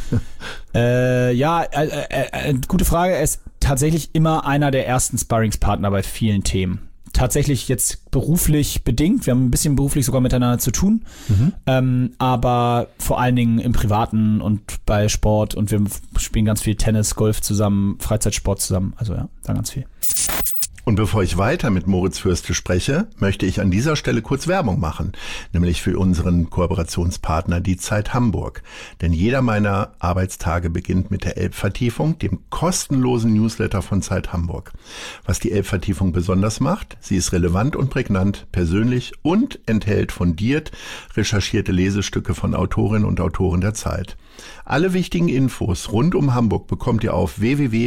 Gute Frage. Er ist tatsächlich immer einer der ersten Sparringspartner bei vielen Themen. Tatsächlich jetzt beruflich bedingt. Wir haben ein bisschen beruflich sogar miteinander zu tun, aber vor allen Dingen im Privaten und bei Sport und wir spielen ganz viel Tennis, Golf zusammen, Freizeitsport zusammen. Also ja, da ganz viel. Und bevor ich weiter mit Moritz Fürste spreche, möchte ich an dieser Stelle kurz Werbung machen, nämlich für unseren Kooperationspartner die Zeit Hamburg. Denn jeder meiner Arbeitstage beginnt mit der Elbvertiefung, dem kostenlosen Newsletter von Zeit Hamburg. Was die Elbvertiefung besonders macht, sie ist relevant und prägnant, persönlich und enthält fundiert recherchierte Lesestücke von Autorinnen und Autoren der Zeit. Alle wichtigen Infos rund um Hamburg bekommt ihr auf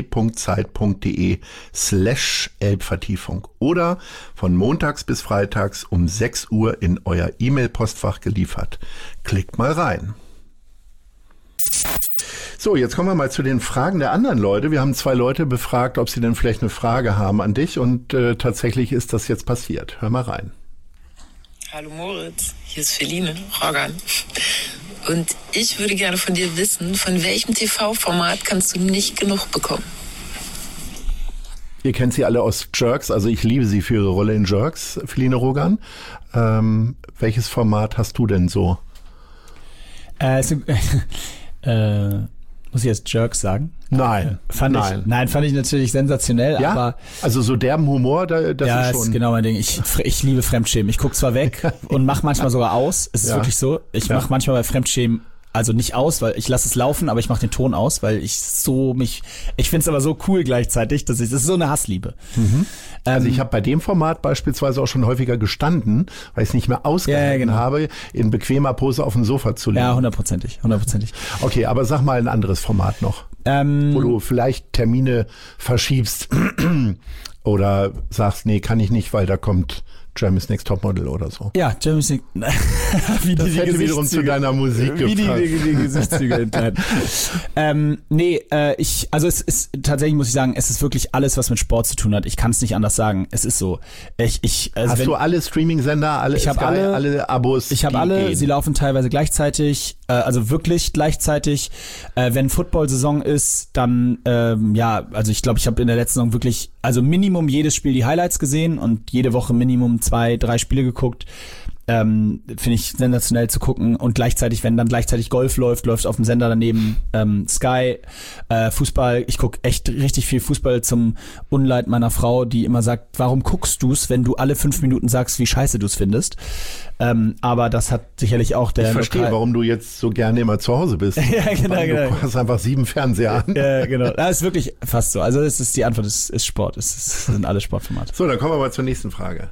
www.zeit.de/Elbvertiefung oder von montags bis freitags um 6 Uhr in euer E-Mail-Postfach geliefert. Klickt mal rein. So, jetzt kommen wir mal zu den Fragen der anderen Leute. Wir haben 2 Leute befragt, ob sie denn vielleicht eine Frage haben an dich und tatsächlich ist das jetzt passiert. Hör mal rein. Hallo Moritz, hier ist Feline Rogan. Und ich würde gerne von dir wissen, von welchem TV-Format kannst du nicht genug bekommen? Ihr kennt sie alle aus Jerks, also ich liebe sie für ihre Rolle in Jerks, Feline Rogan. Welches Format hast du denn so? Muss ich jetzt Jerks sagen? Nein. Fand ich natürlich sensationell, ja? Aber also so derben Humor, das ist schon... ist genau mein Ding. Ich liebe Fremdschämen. Ich gucke zwar weg und mache manchmal sogar aus. Es ist wirklich so. Ich mache manchmal bei Fremdschämen also nicht aus, weil ich lasse es laufen, aber ich mache den Ton aus, weil ich finde es aber so cool gleichzeitig, das ist so eine Hassliebe. Also ich habe bei dem Format beispielsweise auch schon häufiger gestanden, weil ich es nicht mehr ausgehalten habe, in bequemer Pose auf dem Sofa zu liegen. Ja, 100%. Okay, aber sag mal ein anderes Format noch, wo du vielleicht Termine verschiebst oder sagst, nee, kann ich nicht, weil da kommt Germany's Next Topmodel oder so. Ja, Germany's Next. Das hätte wiederum zu deiner Musik gepasst. Wie die Gesichtszüge entscheiden. Es ist tatsächlich, muss ich sagen, es ist wirklich alles, was mit Sport zu tun hat. Ich kann es nicht anders sagen. Es ist so. Hast du alle Streaming-Sender, ich habe alle Abos? Ich habe alle. Sie laufen teilweise gleichzeitig, also wirklich gleichzeitig. Wenn Football-Saison ist, dann ich glaube, ich habe in der letzten Saison wirklich, also Minimum jedes Spiel die Highlights gesehen und jede Woche Minimum 2-3 Spiele geguckt. Finde ich sensationell zu gucken und gleichzeitig, wenn dann gleichzeitig Golf läuft auf dem Sender daneben Sky, Fußball, ich gucke echt richtig viel Fußball zum Unleid meiner Frau, die immer sagt, warum guckst du's, wenn du alle 5 Minuten sagst, wie scheiße du's findest, aber das hat sicherlich auch der... Ich verstehe, warum du jetzt so gerne immer zu Hause bist. Ja, genau. Du hast einfach 7 Fernseher an. Ja, genau. Das ist wirklich fast so, also es ist die Antwort, es ist Sport, es sind alle Sportformate. So, dann kommen wir mal zur nächsten Frage.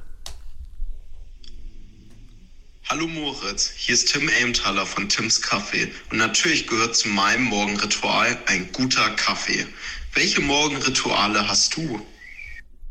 Hallo Moritz, hier ist Tim Aimthaler von Tims Kaffee und natürlich gehört zu meinem Morgenritual ein guter Kaffee. Welche Morgenrituale hast du?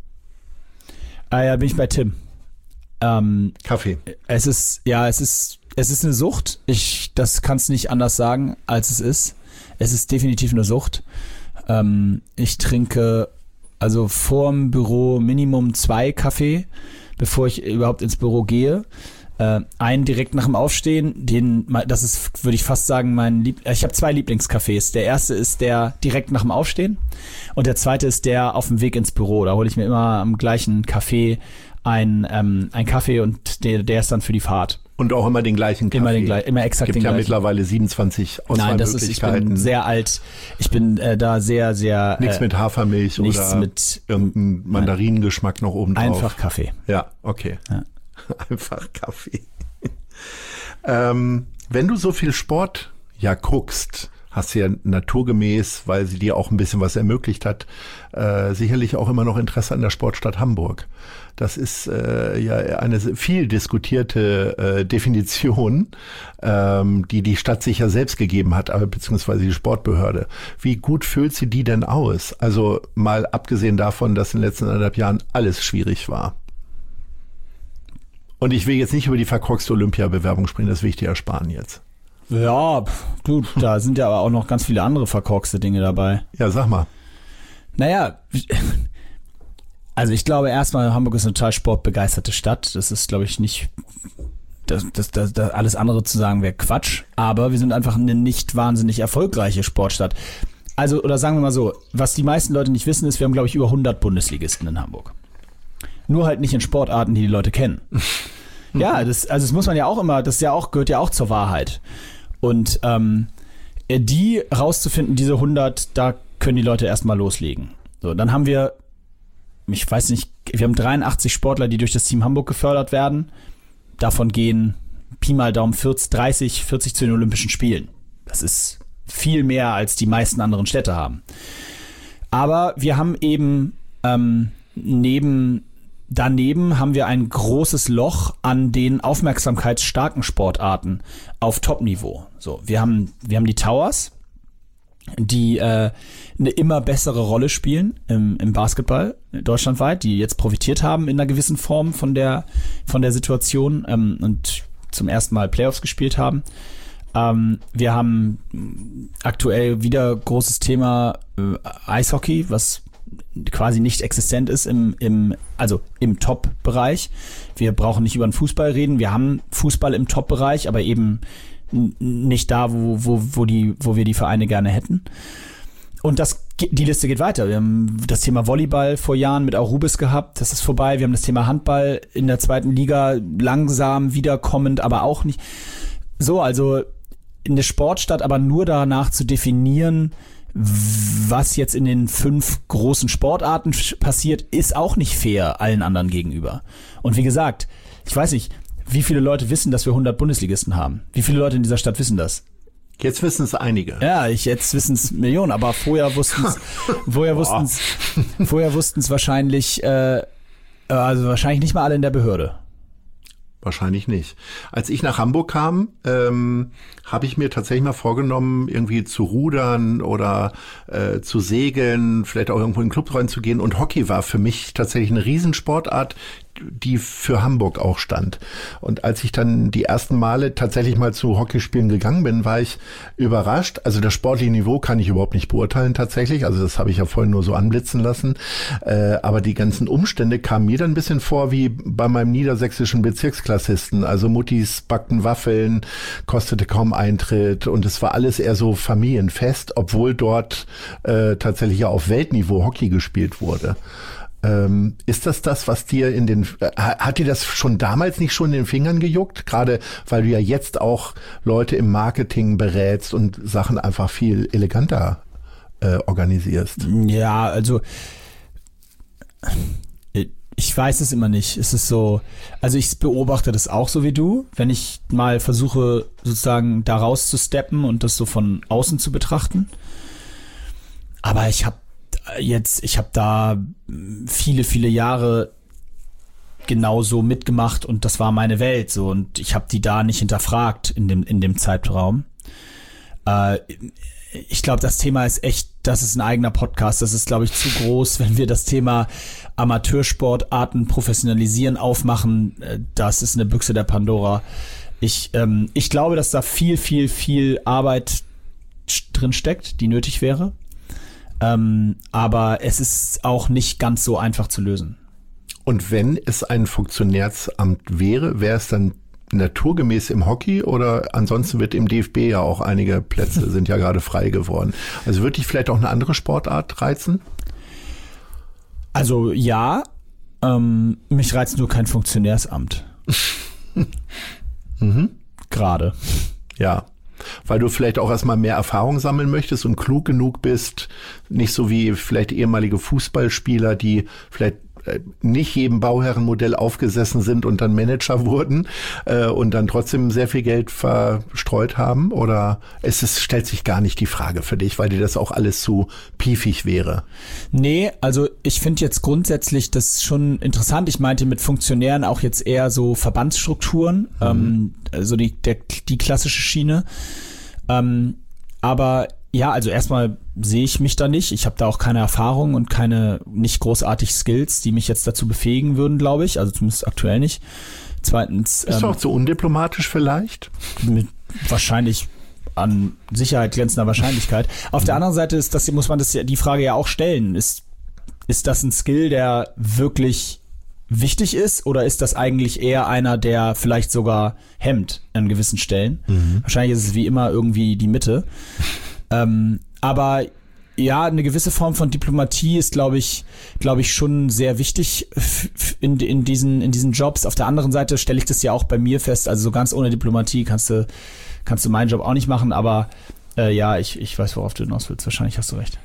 Ja, bin ich bei Tim. Kaffee. Es ist Es ist eine Sucht. Das kannst du nicht anders sagen, als es ist. Es ist definitiv eine Sucht. Ich trinke also vorm Büro Minimum 2 Kaffee, bevor ich überhaupt ins Büro gehe. Einen direkt nach dem Aufstehen, das ist, würde ich fast sagen, ich habe 2 Lieblingscafés. Der erste ist der direkt nach dem Aufstehen und der zweite ist der auf dem Weg ins Büro. Da hole ich mir immer am gleichen Café ein Kaffee und der ist dann für die Fahrt. Und auch immer den gleichen Kaffee. Immer exakt den gleichen. Es gibt ja mittlerweile 27 Auswahlmöglichkeiten. Ich bin sehr alt. Ich bin da sehr, sehr... Nichts mit Hafermilch oder mit irgendein Mandarinengeschmack noch oben drauf. Einfach Kaffee. Ja, okay. Ja. Einfach Kaffee. Wenn du so viel Sport guckst, hast du ja naturgemäß, weil sie dir auch ein bisschen was ermöglicht hat, sicherlich auch immer noch Interesse an der Sportstadt Hamburg. Das ist eine viel diskutierte Definition, die Stadt sich ja selbst gegeben hat, beziehungsweise die Sportbehörde. Wie gut füllt sie die denn aus? Also mal abgesehen davon, dass in den letzten 1,5 Jahren alles schwierig war. Und ich will jetzt nicht über die verkorkste Olympia-Bewerbung sprechen, das will ich dir ersparen jetzt. Ja, gut, da sind ja aber auch noch ganz viele andere verkorkste Dinge dabei. Ja, sag mal. Naja, also ich glaube erstmal, Hamburg ist eine total sportbegeisterte Stadt. Das ist, glaube ich, nicht, das alles andere zu sagen wäre Quatsch. Aber wir sind einfach eine nicht wahnsinnig erfolgreiche Sportstadt. Also, oder sagen wir mal so, was die meisten Leute nicht wissen, ist, wir haben, glaube ich, über 100 Bundesligisten in Hamburg. Nur halt nicht in Sportarten, die Leute kennen. Ja, das muss man ja auch immer, gehört ja auch zur Wahrheit. Und die rauszufinden, diese 100, da können die Leute erstmal loslegen. So, dann haben wir, ich weiß nicht, wir haben 83 Sportler, die durch das Team Hamburg gefördert werden. Davon gehen Pi mal Daumen 40 zu den Olympischen Spielen. Das ist viel mehr, als die meisten anderen Städte haben. Aber wir haben eben daneben haben wir ein großes Loch an den aufmerksamkeitsstarken Sportarten auf Top-Niveau. So, wir haben die Towers, die eine immer bessere Rolle spielen im Basketball deutschlandweit, die jetzt profitiert haben in einer gewissen Form von der Situation und zum ersten Mal Playoffs gespielt haben. Wir haben aktuell wieder großes Thema Eishockey, was quasi nicht existent ist im Top-Bereich. Wir brauchen nicht über den Fußball reden. Wir haben Fußball im Top-Bereich, aber eben nicht da, wo wir die Vereine gerne hätten. Und die Liste geht weiter. Wir haben das Thema Volleyball vor Jahren mit Arubis gehabt. Das ist vorbei. Wir haben das Thema Handball in der 2. Liga langsam wiederkommend, aber auch nicht. So, also in der Sportstadt aber nur danach zu definieren, was jetzt in den 5 großen Sportarten passiert, ist auch nicht fair allen anderen gegenüber. Und wie gesagt, ich weiß nicht, wie viele Leute wissen, dass wir 100 Bundesligisten haben? Wie viele Leute in dieser Stadt wissen das? Jetzt wissen es einige. Ja, jetzt wissen es Millionen, aber vorher wussten es wahrscheinlich, wahrscheinlich nicht mal alle in der Behörde. Wahrscheinlich nicht. Als ich nach Hamburg kam, habe ich mir tatsächlich mal vorgenommen, irgendwie zu rudern oder zu segeln, vielleicht auch irgendwo in den Club reinzugehen. Und Hockey war für mich tatsächlich eine Riesensportart, die für Hamburg auch stand. Und als ich dann die ersten Male tatsächlich mal zu Hockeyspielen gegangen bin, war ich überrascht. Also das sportliche Niveau kann ich überhaupt nicht beurteilen tatsächlich. Also das habe ich ja vorhin nur so anblitzen lassen. Aber die ganzen Umstände kamen mir dann ein bisschen vor wie bei meinem niedersächsischen Bezirksklassisten. Also Muttis backten Waffeln, kostete kaum Eintritt und es war alles eher so familienfest, obwohl dort tatsächlich ja auf Weltniveau Hockey gespielt wurde. Ist das, was dir hat dir das schon damals nicht schon in den Fingern gejuckt? Gerade weil du ja jetzt auch Leute im Marketing berätst und Sachen einfach viel eleganter organisierst. Ja, also ich weiß es immer nicht. Es ist so, also ich beobachte das auch so wie du, wenn ich mal versuche sozusagen da rauszusteppen und das so von außen zu betrachten. Aber ich habe da viele, viele Jahre genauso mitgemacht und das war meine Welt so und ich habe die da nicht hinterfragt in dem Zeitraum. Ich glaube, das Thema ist echt, das ist ein eigener Podcast. Das ist, glaube ich, zu groß, wenn wir das Thema Amateursportarten professionalisieren aufmachen. Das ist eine Büchse der Pandora. Ich glaube, dass da viel Arbeit drin steckt, die nötig wäre. Aber es ist auch nicht ganz so einfach zu lösen. Und wenn es ein Funktionärsamt wäre, wäre es dann naturgemäß im Hockey oder ansonsten wird im DFB ja auch einige Plätze sind ja gerade frei geworden. Also würde dich vielleicht auch eine andere Sportart reizen? Also ja, mich reizt nur kein Funktionärsamt. Gerade. Ja, weil du vielleicht auch erstmal mehr Erfahrung sammeln möchtest und klug genug bist, nicht so wie vielleicht ehemalige Fußballspieler, die vielleicht nicht jedem Bauherrenmodell aufgesessen sind und dann Manager wurden und dann trotzdem sehr viel Geld verstreut haben? Oder stellt sich gar nicht die Frage für dich, weil dir das auch alles zu piefig wäre? Nee, also ich finde jetzt grundsätzlich das schon interessant. Ich meinte mit Funktionären auch jetzt eher so Verbandsstrukturen, also die klassische Schiene. Aber ja, also erstmal sehe ich mich da nicht. Ich habe da auch keine Erfahrung und nicht großartig Skills, die mich jetzt dazu befähigen würden, glaube ich. Also zumindest aktuell nicht. Zweitens. Ist doch zu undiplomatisch vielleicht? Mit wahrscheinlich an Sicherheit grenzender Wahrscheinlichkeit. Auf der anderen Seite muss man die Frage ja auch stellen. Ist das ein Skill, der wirklich wichtig ist, oder ist das eigentlich eher einer, der vielleicht sogar hemmt an gewissen Stellen? Wahrscheinlich ist es wie immer irgendwie die Mitte. Aber ja, eine gewisse Form von Diplomatie ist, glaube ich, schon sehr wichtig in diesen Jobs. Auf der anderen Seite stelle ich das ja auch bei mir fest. Also so ganz ohne Diplomatie kannst du meinen Job auch nicht machen. Aber ja, ich weiß, worauf du hinaus willst. Wahrscheinlich hast du recht.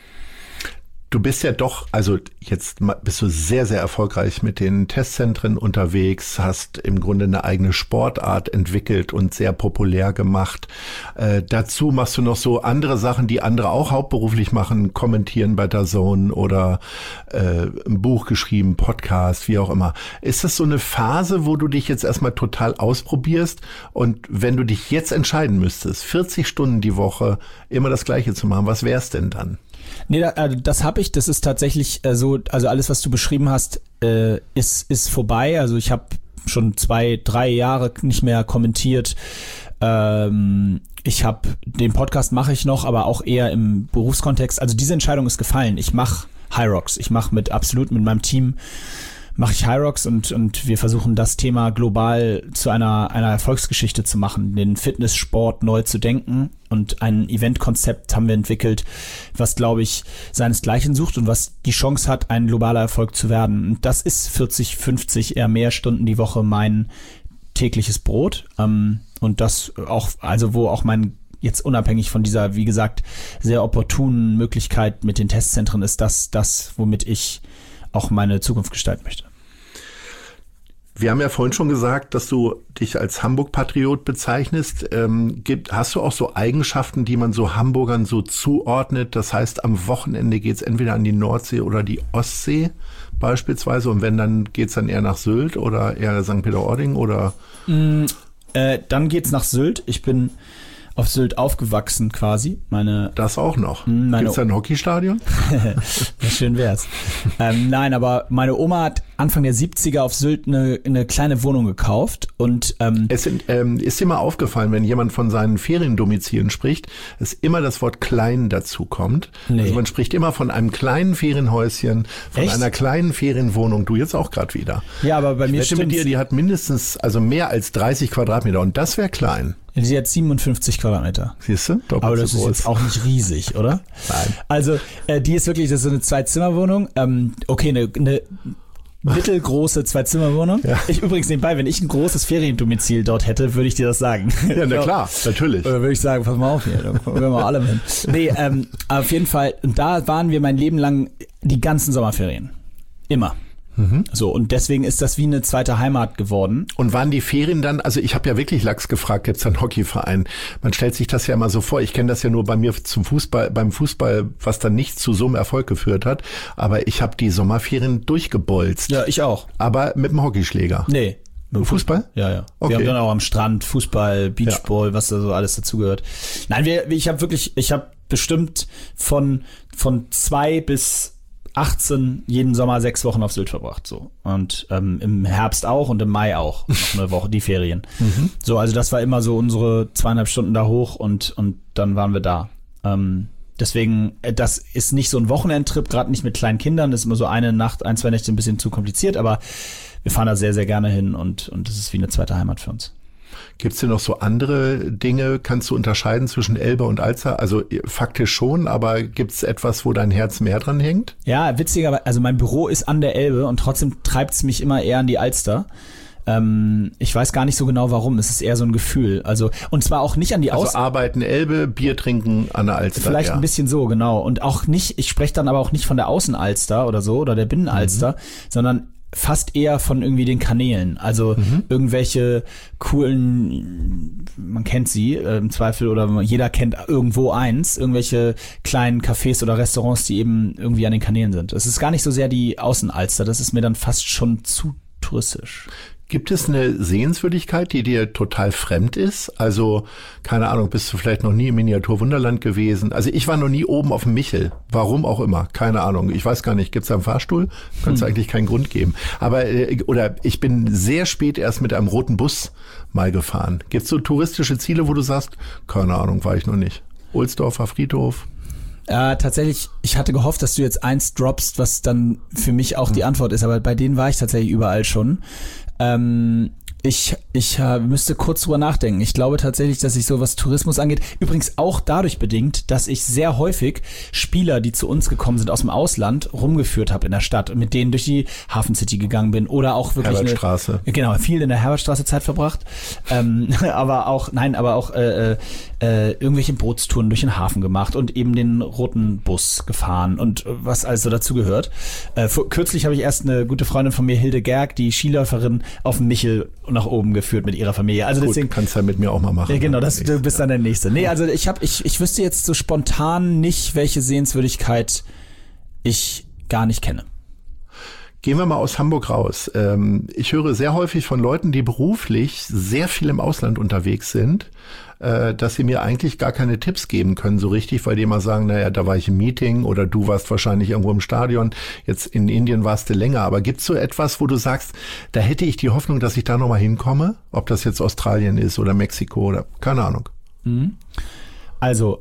Du bist ja doch, also jetzt bist du sehr, sehr erfolgreich mit den Testzentren unterwegs, hast im Grunde eine eigene Sportart entwickelt und sehr populär gemacht. Dazu machst du noch so andere Sachen, die andere auch hauptberuflich machen, kommentieren bei DAZN oder ein Buch geschrieben, Podcast, wie auch immer. Ist das so eine Phase, wo du dich jetzt erstmal total ausprobierst und wenn du dich jetzt entscheiden müsstest, 40 Stunden die Woche immer das Gleiche zu machen, was wär's denn dann? Nee, das habe ich. Das ist tatsächlich so, also alles, was du beschrieben hast, ist vorbei. Also ich habe schon 2-3 Jahre nicht mehr kommentiert. Ich habe den Podcast mache ich noch, aber auch eher im Berufskontext. Also diese Entscheidung ist gefallen. Ich mache HYROX. Ich mache mit meinem Team mache ich HYROX und wir versuchen das Thema global zu einer Erfolgsgeschichte zu machen, den Fitnesssport neu zu denken, und ein Eventkonzept haben wir entwickelt, was, glaube ich, seinesgleichen sucht und was die Chance hat, ein globaler Erfolg zu werden. Und das ist 40, 50, eher mehr Stunden die Woche mein tägliches Brot, und das auch, also wo auch mein, jetzt unabhängig von dieser, wie gesagt, sehr opportunen Möglichkeit mit den Testzentren, ist das, womit ich auch meine Zukunft gestalten möchte. Wir haben ja vorhin schon gesagt, dass du dich als Hamburg-Patriot bezeichnest. Hast du auch so Eigenschaften, die man so Hamburgern so zuordnet? Das heißt, am Wochenende geht's entweder an die Nordsee oder die Ostsee beispielsweise. Und wenn, dann geht's dann eher nach Sylt oder eher St. Peter-Ording oder? Dann geht's nach Sylt. Ich bin auf Sylt aufgewachsen quasi. Das auch noch. Gibt's da ein Hockeystadion? Ja, schön wär's. Nein, aber meine Oma hat Anfang der 70er auf Sylt eine kleine Wohnung gekauft und ist dir mal aufgefallen, wenn jemand von seinen Feriendomizilen spricht, dass immer das Wort klein dazu kommt. Nee. Also man spricht immer von einem kleinen Ferienhäuschen, von einer kleinen Ferienwohnung. Du jetzt auch gerade wieder. Ja, aber bei mir stimmt's. Mit dir, die hat mindestens, also mehr als 30 Quadratmeter und das wäre klein. Sie hat 57 Quadratmeter. Siehst du? Aber das ist jetzt auch nicht riesig, oder? Nein. Also die ist wirklich, das ist so eine Zwei-Zimmer-Wohnung. Okay, eine mittelgroße Zwei-Zimmer-Wohnung. Ja. Ich übrigens nebenbei, wenn ich ein großes Feriendomizil dort hätte, würde ich dir das sagen. Ja, na klar, natürlich. Oder würde ich sagen, pass mal auf hier, da kommen wir mal alle hin. Nee, auf jeden Fall, und da waren wir mein Leben lang die ganzen Sommerferien. Immer. So, und deswegen ist das wie eine zweite Heimat geworden. Und waren die Ferien dann, also ich habe ja wirklich Lachs gefragt, gibt's da einen Hockeyverein? Man stellt sich das ja immer so vor, ich kenne das ja nur bei mir beim Fußball, was dann nicht zu so einem Erfolg geführt hat, aber ich habe die Sommerferien durchgebolzt. Ja, ich auch. Aber mit dem Hockeyschläger. Nee. Fußball? Ja. Okay. Wir haben dann auch am Strand Fußball, Beachball, was da so alles dazugehört. Nein, ich habe bestimmt von 2 bis 18 jeden Sommer 6 Wochen auf Sylt verbracht, so. Und im Herbst auch und im Mai auch. Noch eine Woche, die Ferien. So, also das war immer so unsere 2,5 Stunden da hoch und dann waren wir da. Deswegen, das ist nicht so ein Wochenendtrip, gerade nicht mit kleinen Kindern. Das ist immer so eine Nacht, 1, 2 Nächte ein bisschen zu kompliziert, aber wir fahren da sehr, sehr gerne hin und das ist wie eine zweite Heimat für uns. Gibt's denn noch so andere Dinge? Kannst du unterscheiden zwischen Elbe und Alster? Also faktisch schon, aber gibt's etwas, wo dein Herz mehr dran hängt? Ja, witzigerweise, also mein Büro ist an der Elbe und trotzdem treibt's mich immer eher an die Alster. Ich weiß gar nicht so genau warum, es ist eher so ein Gefühl. Also, und zwar auch nicht an die Also arbeiten Elbe, Bier trinken an der Alster. Vielleicht ein bisschen so, genau. Und auch nicht, ich spreche dann aber auch nicht von der Außenalster oder so, oder der Binnenalster, sondern fast eher von irgendwie den Kanälen. Also irgendwelche coolen, man kennt sie im Zweifel oder jeder kennt irgendwo eins, irgendwelche kleinen Cafés oder Restaurants, die eben irgendwie an den Kanälen sind. Es ist gar nicht so sehr die Außenalster, das ist mir dann fast schon zu touristisch. Gibt es eine Sehenswürdigkeit, die dir total fremd ist? Also, keine Ahnung, bist du vielleicht noch nie im Miniaturwunderland gewesen? Also ich war noch nie oben auf dem Michel. Warum auch immer. Keine Ahnung. Ich weiß gar nicht. Gibt's da einen Fahrstuhl? Könnte es eigentlich keinen Grund geben. Aber, oder ich bin sehr spät erst mit einem roten Bus mal gefahren. Gibt's so touristische Ziele, wo du sagst, keine Ahnung, war ich noch nicht. Ohlsdorfer Friedhof? Tatsächlich, ich hatte gehofft, dass du jetzt eins droppst, was dann für mich auch die Antwort ist. Aber bei denen war ich tatsächlich überall schon. Ich müsste kurz drüber nachdenken. Ich glaube tatsächlich, dass ich so, was Tourismus angeht, übrigens auch dadurch bedingt, dass ich sehr häufig Spieler, die zu uns gekommen sind aus dem Ausland, rumgeführt habe in der Stadt und mit denen durch die Hafen City gegangen bin oder auch wirklich Herbertstraße. Genau, viel in der Herbertstraße Zeit verbracht. Aber auch irgendwelche Bootstouren durch den Hafen gemacht und eben den roten Bus gefahren und was also dazu gehört. Kürzlich habe ich erst eine gute Freundin von mir, Hilde Gerg, die Skiläuferin, auf dem Michel nach oben geführt mit ihrer Familie. Also gut, deswegen kannst du ja mit mir auch mal machen. Ja, genau, du bist dann der Nächste. Nee, also ich wüsste jetzt so spontan nicht, welche Sehenswürdigkeit ich gar nicht kenne. Gehen wir mal aus Hamburg raus. Ich höre sehr häufig von Leuten, die beruflich sehr viel im Ausland unterwegs sind, dass sie mir eigentlich gar keine Tipps geben können so richtig, weil die immer sagen, naja, da war ich im Meeting oder du warst wahrscheinlich irgendwo im Stadion, jetzt in Indien warst du länger. Aber gibt's so etwas, wo du sagst, da hätte ich die Hoffnung, dass ich da nochmal hinkomme? Ob das jetzt Australien ist oder Mexiko oder keine Ahnung. Also,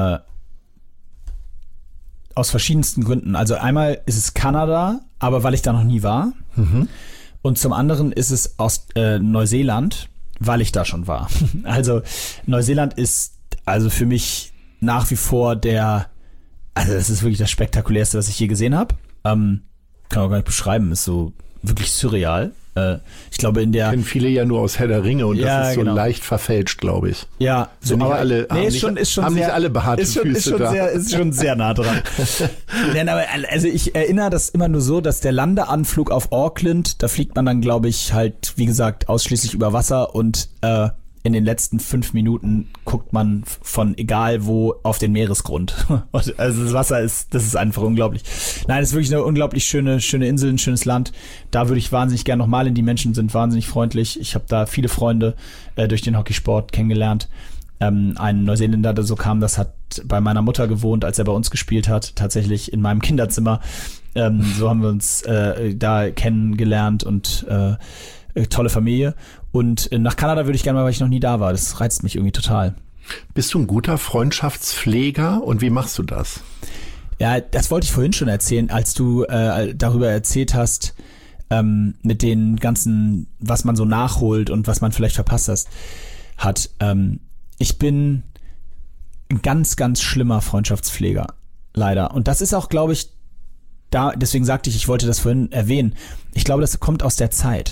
aus verschiedensten Gründen. Also einmal ist es Kanada, aber weil ich da noch nie war. Und zum anderen ist es aus Neuseeland, weil ich da schon war. Also Neuseeland ist also für mich nach wie vor also das ist wirklich das Spektakulärste, was ich je gesehen habe. Kann auch gar nicht beschreiben, ist so wirklich surreal. Ich glaube kennen viele ja nur aus Herr der Ringe und das ist so leicht verfälscht, glaube ich. Ja, so nicht aber alle haben nicht alle behaarte Füße da. Ist schon sehr nah dran. Nein, aber also ich erinnere das immer nur so, dass der Landeanflug auf Auckland, da fliegt man dann, glaube ich, halt, wie gesagt, ausschließlich über Wasser und in den letzten 5 Minuten guckt man von egal wo auf den Meeresgrund. Also das Wasser das ist einfach unglaublich. Nein, es ist wirklich eine unglaublich schöne Insel, ein schönes Land. Da würde ich wahnsinnig gerne nochmal hin. Die Menschen sind wahnsinnig freundlich. Ich habe da viele Freunde durch den Hockeysport kennengelernt. Ein Neuseeländer, der so kam, das hat bei meiner Mutter gewohnt, als er bei uns gespielt hat, tatsächlich in meinem Kinderzimmer. So haben wir uns da kennengelernt und tolle Familie. Und nach Kanada würde ich gerne mal, weil ich noch nie da war. Das reizt mich irgendwie total. Bist du ein guter Freundschaftspfleger und wie machst du das? Ja, das wollte ich vorhin schon erzählen, als du darüber erzählt hast, mit den ganzen, was man so nachholt und was man vielleicht verpasst hat. Ich bin ein ganz, ganz schlimmer Freundschaftspfleger, leider. Und das ist auch, glaube ich, deswegen sagte ich wollte das vorhin erwähnen. Ich glaube, das kommt aus der Zeit.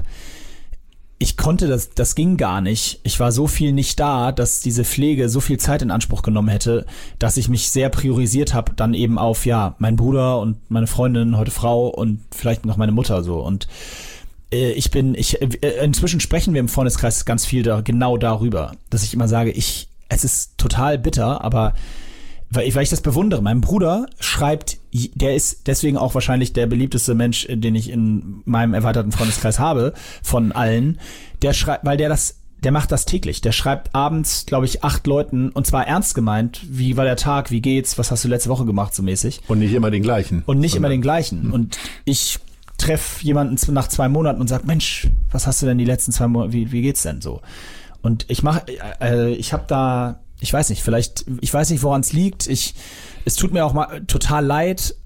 Ich konnte das ging gar nicht. Ich war so viel nicht da, dass diese Pflege so viel Zeit in Anspruch genommen hätte, dass ich mich sehr priorisiert habe, dann eben auf, mein Bruder und meine Freundin, heute Frau und vielleicht noch meine Mutter so. Und inzwischen sprechen wir im Freundeskreis ganz viel genau darüber, dass ich immer sage, es ist total bitter, aber weil ich das bewundere. Mein Bruder schreibt, der ist deswegen auch wahrscheinlich der beliebteste Mensch, den ich in meinem erweiterten Freundeskreis habe, von allen. Der schreibt, weil der der macht das täglich. Der schreibt abends, glaube ich, 8 Leuten, und zwar ernst gemeint, wie war der Tag, wie geht's, was hast du letzte Woche gemacht, so mäßig. Und nicht immer den gleichen. Und ich treffe jemanden nach 2 Monaten und sag, Mensch, was hast du denn die letzten 2 Monate, wie geht's denn so? Und ich weiß nicht, ich weiß nicht, woran es liegt. Es tut mir auch mal total leid,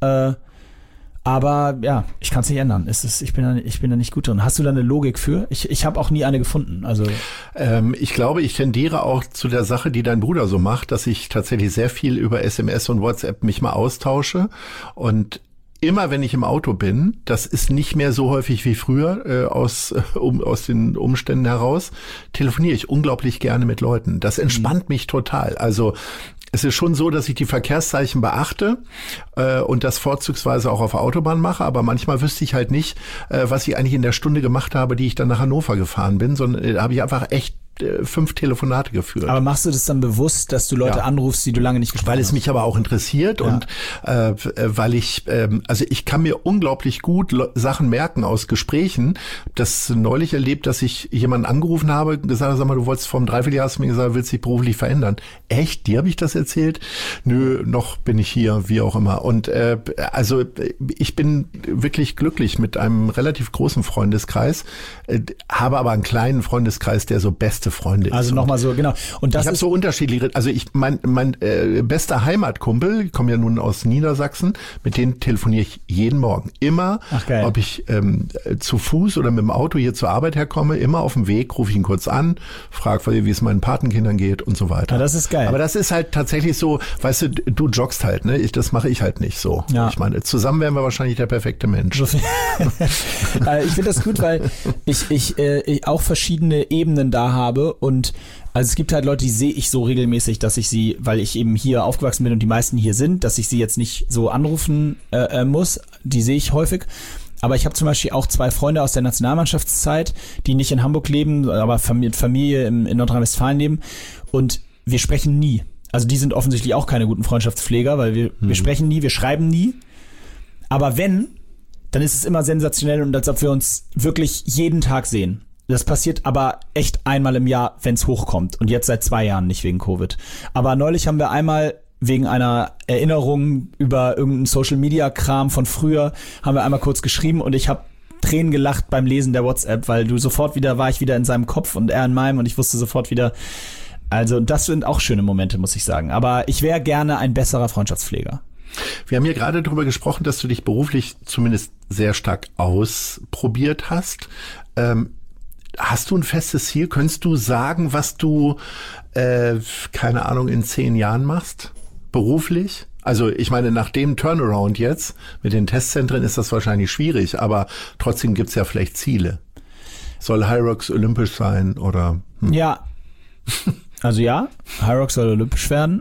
aber ja, ich kann es nicht ändern. Ich bin da nicht gut drin. Hast du da eine Logik für? Ich habe auch nie eine gefunden. Also ich glaube, ich tendiere auch zu der Sache, die dein Bruder so macht, dass ich tatsächlich sehr viel über SMS und WhatsApp mich mal austausche. Und immer wenn ich im Auto bin, das ist nicht mehr so häufig wie früher, aus den Umständen heraus, telefoniere ich unglaublich gerne mit Leuten. Das entspannt mich total. Also es ist schon so, dass ich die Verkehrszeichen beachte und das vorzugsweise auch auf der Autobahn mache, aber manchmal wüsste ich halt nicht, was ich eigentlich in der Stunde gemacht habe, die ich dann nach Hannover gefahren bin, sondern da habe ich einfach echt 5 Telefonate geführt. Aber machst du das dann bewusst, dass du Leute anrufst, die du lange nicht gesprochen hast? Weil es mich aber auch interessiert und weil ich kann mir unglaublich gut Sachen merken aus Gesprächen. Das neulich erlebt, dass ich jemanden angerufen habe, gesagt habe, sag mal, du wolltest vor einem Dreivierteljahr, hast du mir gesagt, willst dich beruflich verändern. Echt? Dir habe ich das erzählt? Nö, noch bin ich hier, wie auch immer. Und ich bin wirklich glücklich mit einem relativ großen Freundeskreis, habe aber einen kleinen Freundeskreis, der so beste Freunde ist. Also nochmal so, genau. Und das ich habe so unterschiedliche, also mein bester Heimatkumpel, ich komme ja nun aus Niedersachsen, mit denen telefoniere ich jeden Morgen. Immer, ob ich zu Fuß oder mit dem Auto hier zur Arbeit herkomme, immer auf dem Weg, rufe ich ihn kurz an, frage, wie es meinen Patenkindern geht und so weiter. Ja, das ist geil. Aber das ist halt tatsächlich so, weißt du joggst halt, ne? Das mache ich halt nicht so. Ja. Ich meine, zusammen wären wir wahrscheinlich der perfekte Mensch. Ich finde das gut, weil ich auch verschiedene Ebenen da habe. Und also es gibt halt Leute, die sehe ich so regelmäßig, dass ich sie, weil ich eben hier aufgewachsen bin und die meisten hier sind, dass ich sie jetzt nicht so anrufen muss. Die sehe ich häufig. Aber ich habe zum Beispiel auch 2 Freunde aus der Nationalmannschaftszeit, die nicht in Hamburg leben, aber Familie in Nordrhein-Westfalen leben. Und wir sprechen nie. Also die sind offensichtlich auch keine guten Freundschaftspfleger, weil wir sprechen nie, wir schreiben nie. Aber wenn, dann ist es immer sensationell und als ob wir uns wirklich jeden Tag sehen. Das passiert aber echt einmal im Jahr, wenn es hochkommt. Und jetzt seit 2 Jahren, nicht wegen Covid. Aber neulich haben wir einmal wegen einer Erinnerung über irgendeinen Social-Media-Kram von früher, haben wir einmal kurz geschrieben und ich habe Tränen gelacht beim Lesen der WhatsApp, weil war ich wieder in seinem Kopf und er in meinem und ich wusste sofort wieder, also das sind auch schöne Momente, muss ich sagen. Aber ich wäre gerne ein besserer Freundschaftspfleger. Wir haben hier gerade darüber gesprochen, dass du dich beruflich zumindest sehr stark ausprobiert hast. Hast du ein festes Ziel? Könntest du sagen, was du, keine Ahnung, in 10 Jahren machst? Beruflich? Also ich meine, nach dem Turnaround jetzt mit den Testzentren ist das wahrscheinlich schwierig, aber trotzdem gibt's ja vielleicht Ziele. Soll Hyrox olympisch sein oder? Ja, also ja, Hyrox soll olympisch werden.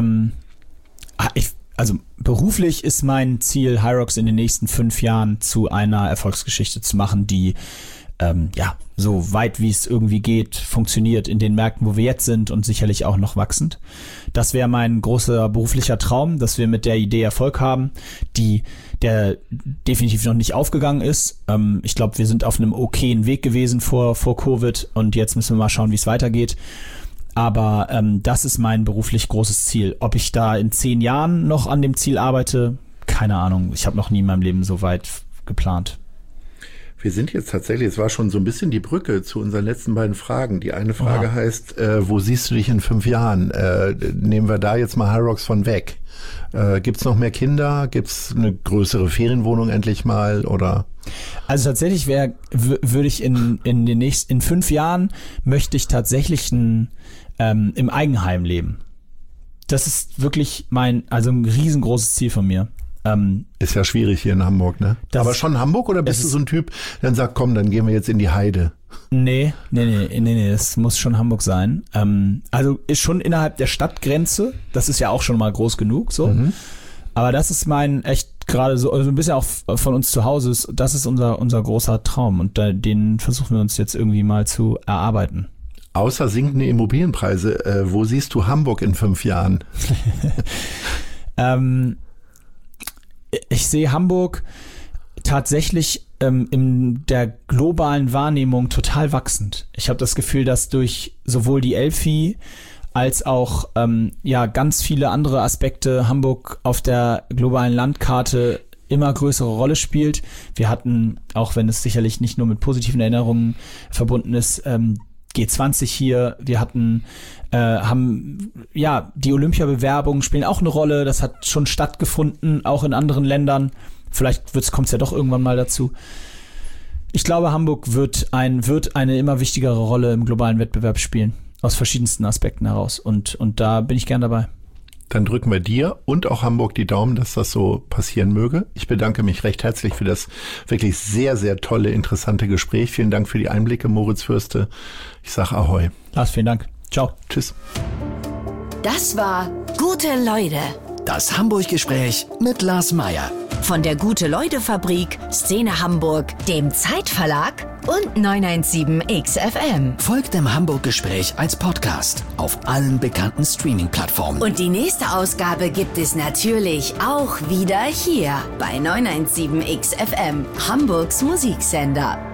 Also beruflich ist mein Ziel, Hyrox in den nächsten 5 Jahren zu einer Erfolgsgeschichte zu machen, die so weit wie es irgendwie geht, funktioniert in den Märkten, wo wir jetzt sind und sicherlich auch noch wachsend. Das wäre mein großer beruflicher Traum, dass wir mit der Idee Erfolg haben, der definitiv noch nicht aufgegangen ist. Ich glaube, wir sind auf einem okayen Weg gewesen vor Covid und jetzt müssen wir mal schauen, wie es weitergeht. Aber das ist mein beruflich großes Ziel. Ob ich da in 10 Jahren noch an dem Ziel arbeite, keine Ahnung. Ich habe noch nie in meinem Leben so weit geplant. Wir sind jetzt tatsächlich, es war schon so ein bisschen die Brücke zu unseren letzten beiden Fragen. Die eine Frage heißt, wo siehst du dich in 5 Jahren? Nehmen wir da jetzt mal Hyrox von weg. Gibt's noch mehr Kinder? Gibt's eine größere Ferienwohnung endlich mal? Oder? Also tatsächlich würde ich in 5 Jahren möchte ich tatsächlich im Eigenheim leben. Das ist wirklich ein riesengroßes Ziel von mir. Ist ja schwierig hier in Hamburg, ne? Aber schon Hamburg oder bist du so ein Typ, der dann sagt, komm, dann gehen wir jetzt in die Heide? Nee, das muss schon Hamburg sein. Also ist schon innerhalb der Stadtgrenze, das ist ja auch schon mal groß genug, so. Mhm. Aber das ist mein echt gerade so, also ein bisschen auch von uns zu Hause, das ist unser großer Traum und den versuchen wir uns jetzt irgendwie mal zu erarbeiten. Außer sinkende Immobilienpreise, wo siehst du Hamburg in 5 Jahren? Ich sehe Hamburg tatsächlich in der globalen Wahrnehmung total wachsend. Ich habe das Gefühl, dass durch sowohl die Elfi als auch ganz viele andere Aspekte Hamburg auf der globalen Landkarte immer größere Rolle spielt. Wir hatten, auch wenn es sicherlich nicht nur mit positiven Erinnerungen verbunden ist, G20 hier. Wir hatten, die Olympiabewerbungen spielen auch eine Rolle. Das hat schon stattgefunden, auch in anderen Ländern. Vielleicht kommt es ja doch irgendwann mal dazu. Ich glaube, Hamburg wird eine immer wichtigere Rolle im globalen Wettbewerb spielen. Aus verschiedensten Aspekten heraus. Und da bin ich gern dabei. Dann drücken wir dir und auch Hamburg die Daumen, dass das so passieren möge. Ich bedanke mich recht herzlich für das wirklich sehr, sehr tolle, interessante Gespräch. Vielen Dank für die Einblicke, Moritz Fürste. Ich sage Ahoi. Lars, vielen Dank. Ciao. Tschüss. Das war Gute Leute. Das Hamburg-Gespräch mit Lars Meier. Von der Gute-Leute-Fabrik, Szene Hamburg, dem Zeitverlag und 917XFM. Folgt dem Hamburg-Gespräch als Podcast auf allen bekannten Streaming-Plattformen. Und die nächste Ausgabe gibt es natürlich auch wieder hier bei 917XFM, Hamburgs Musiksender.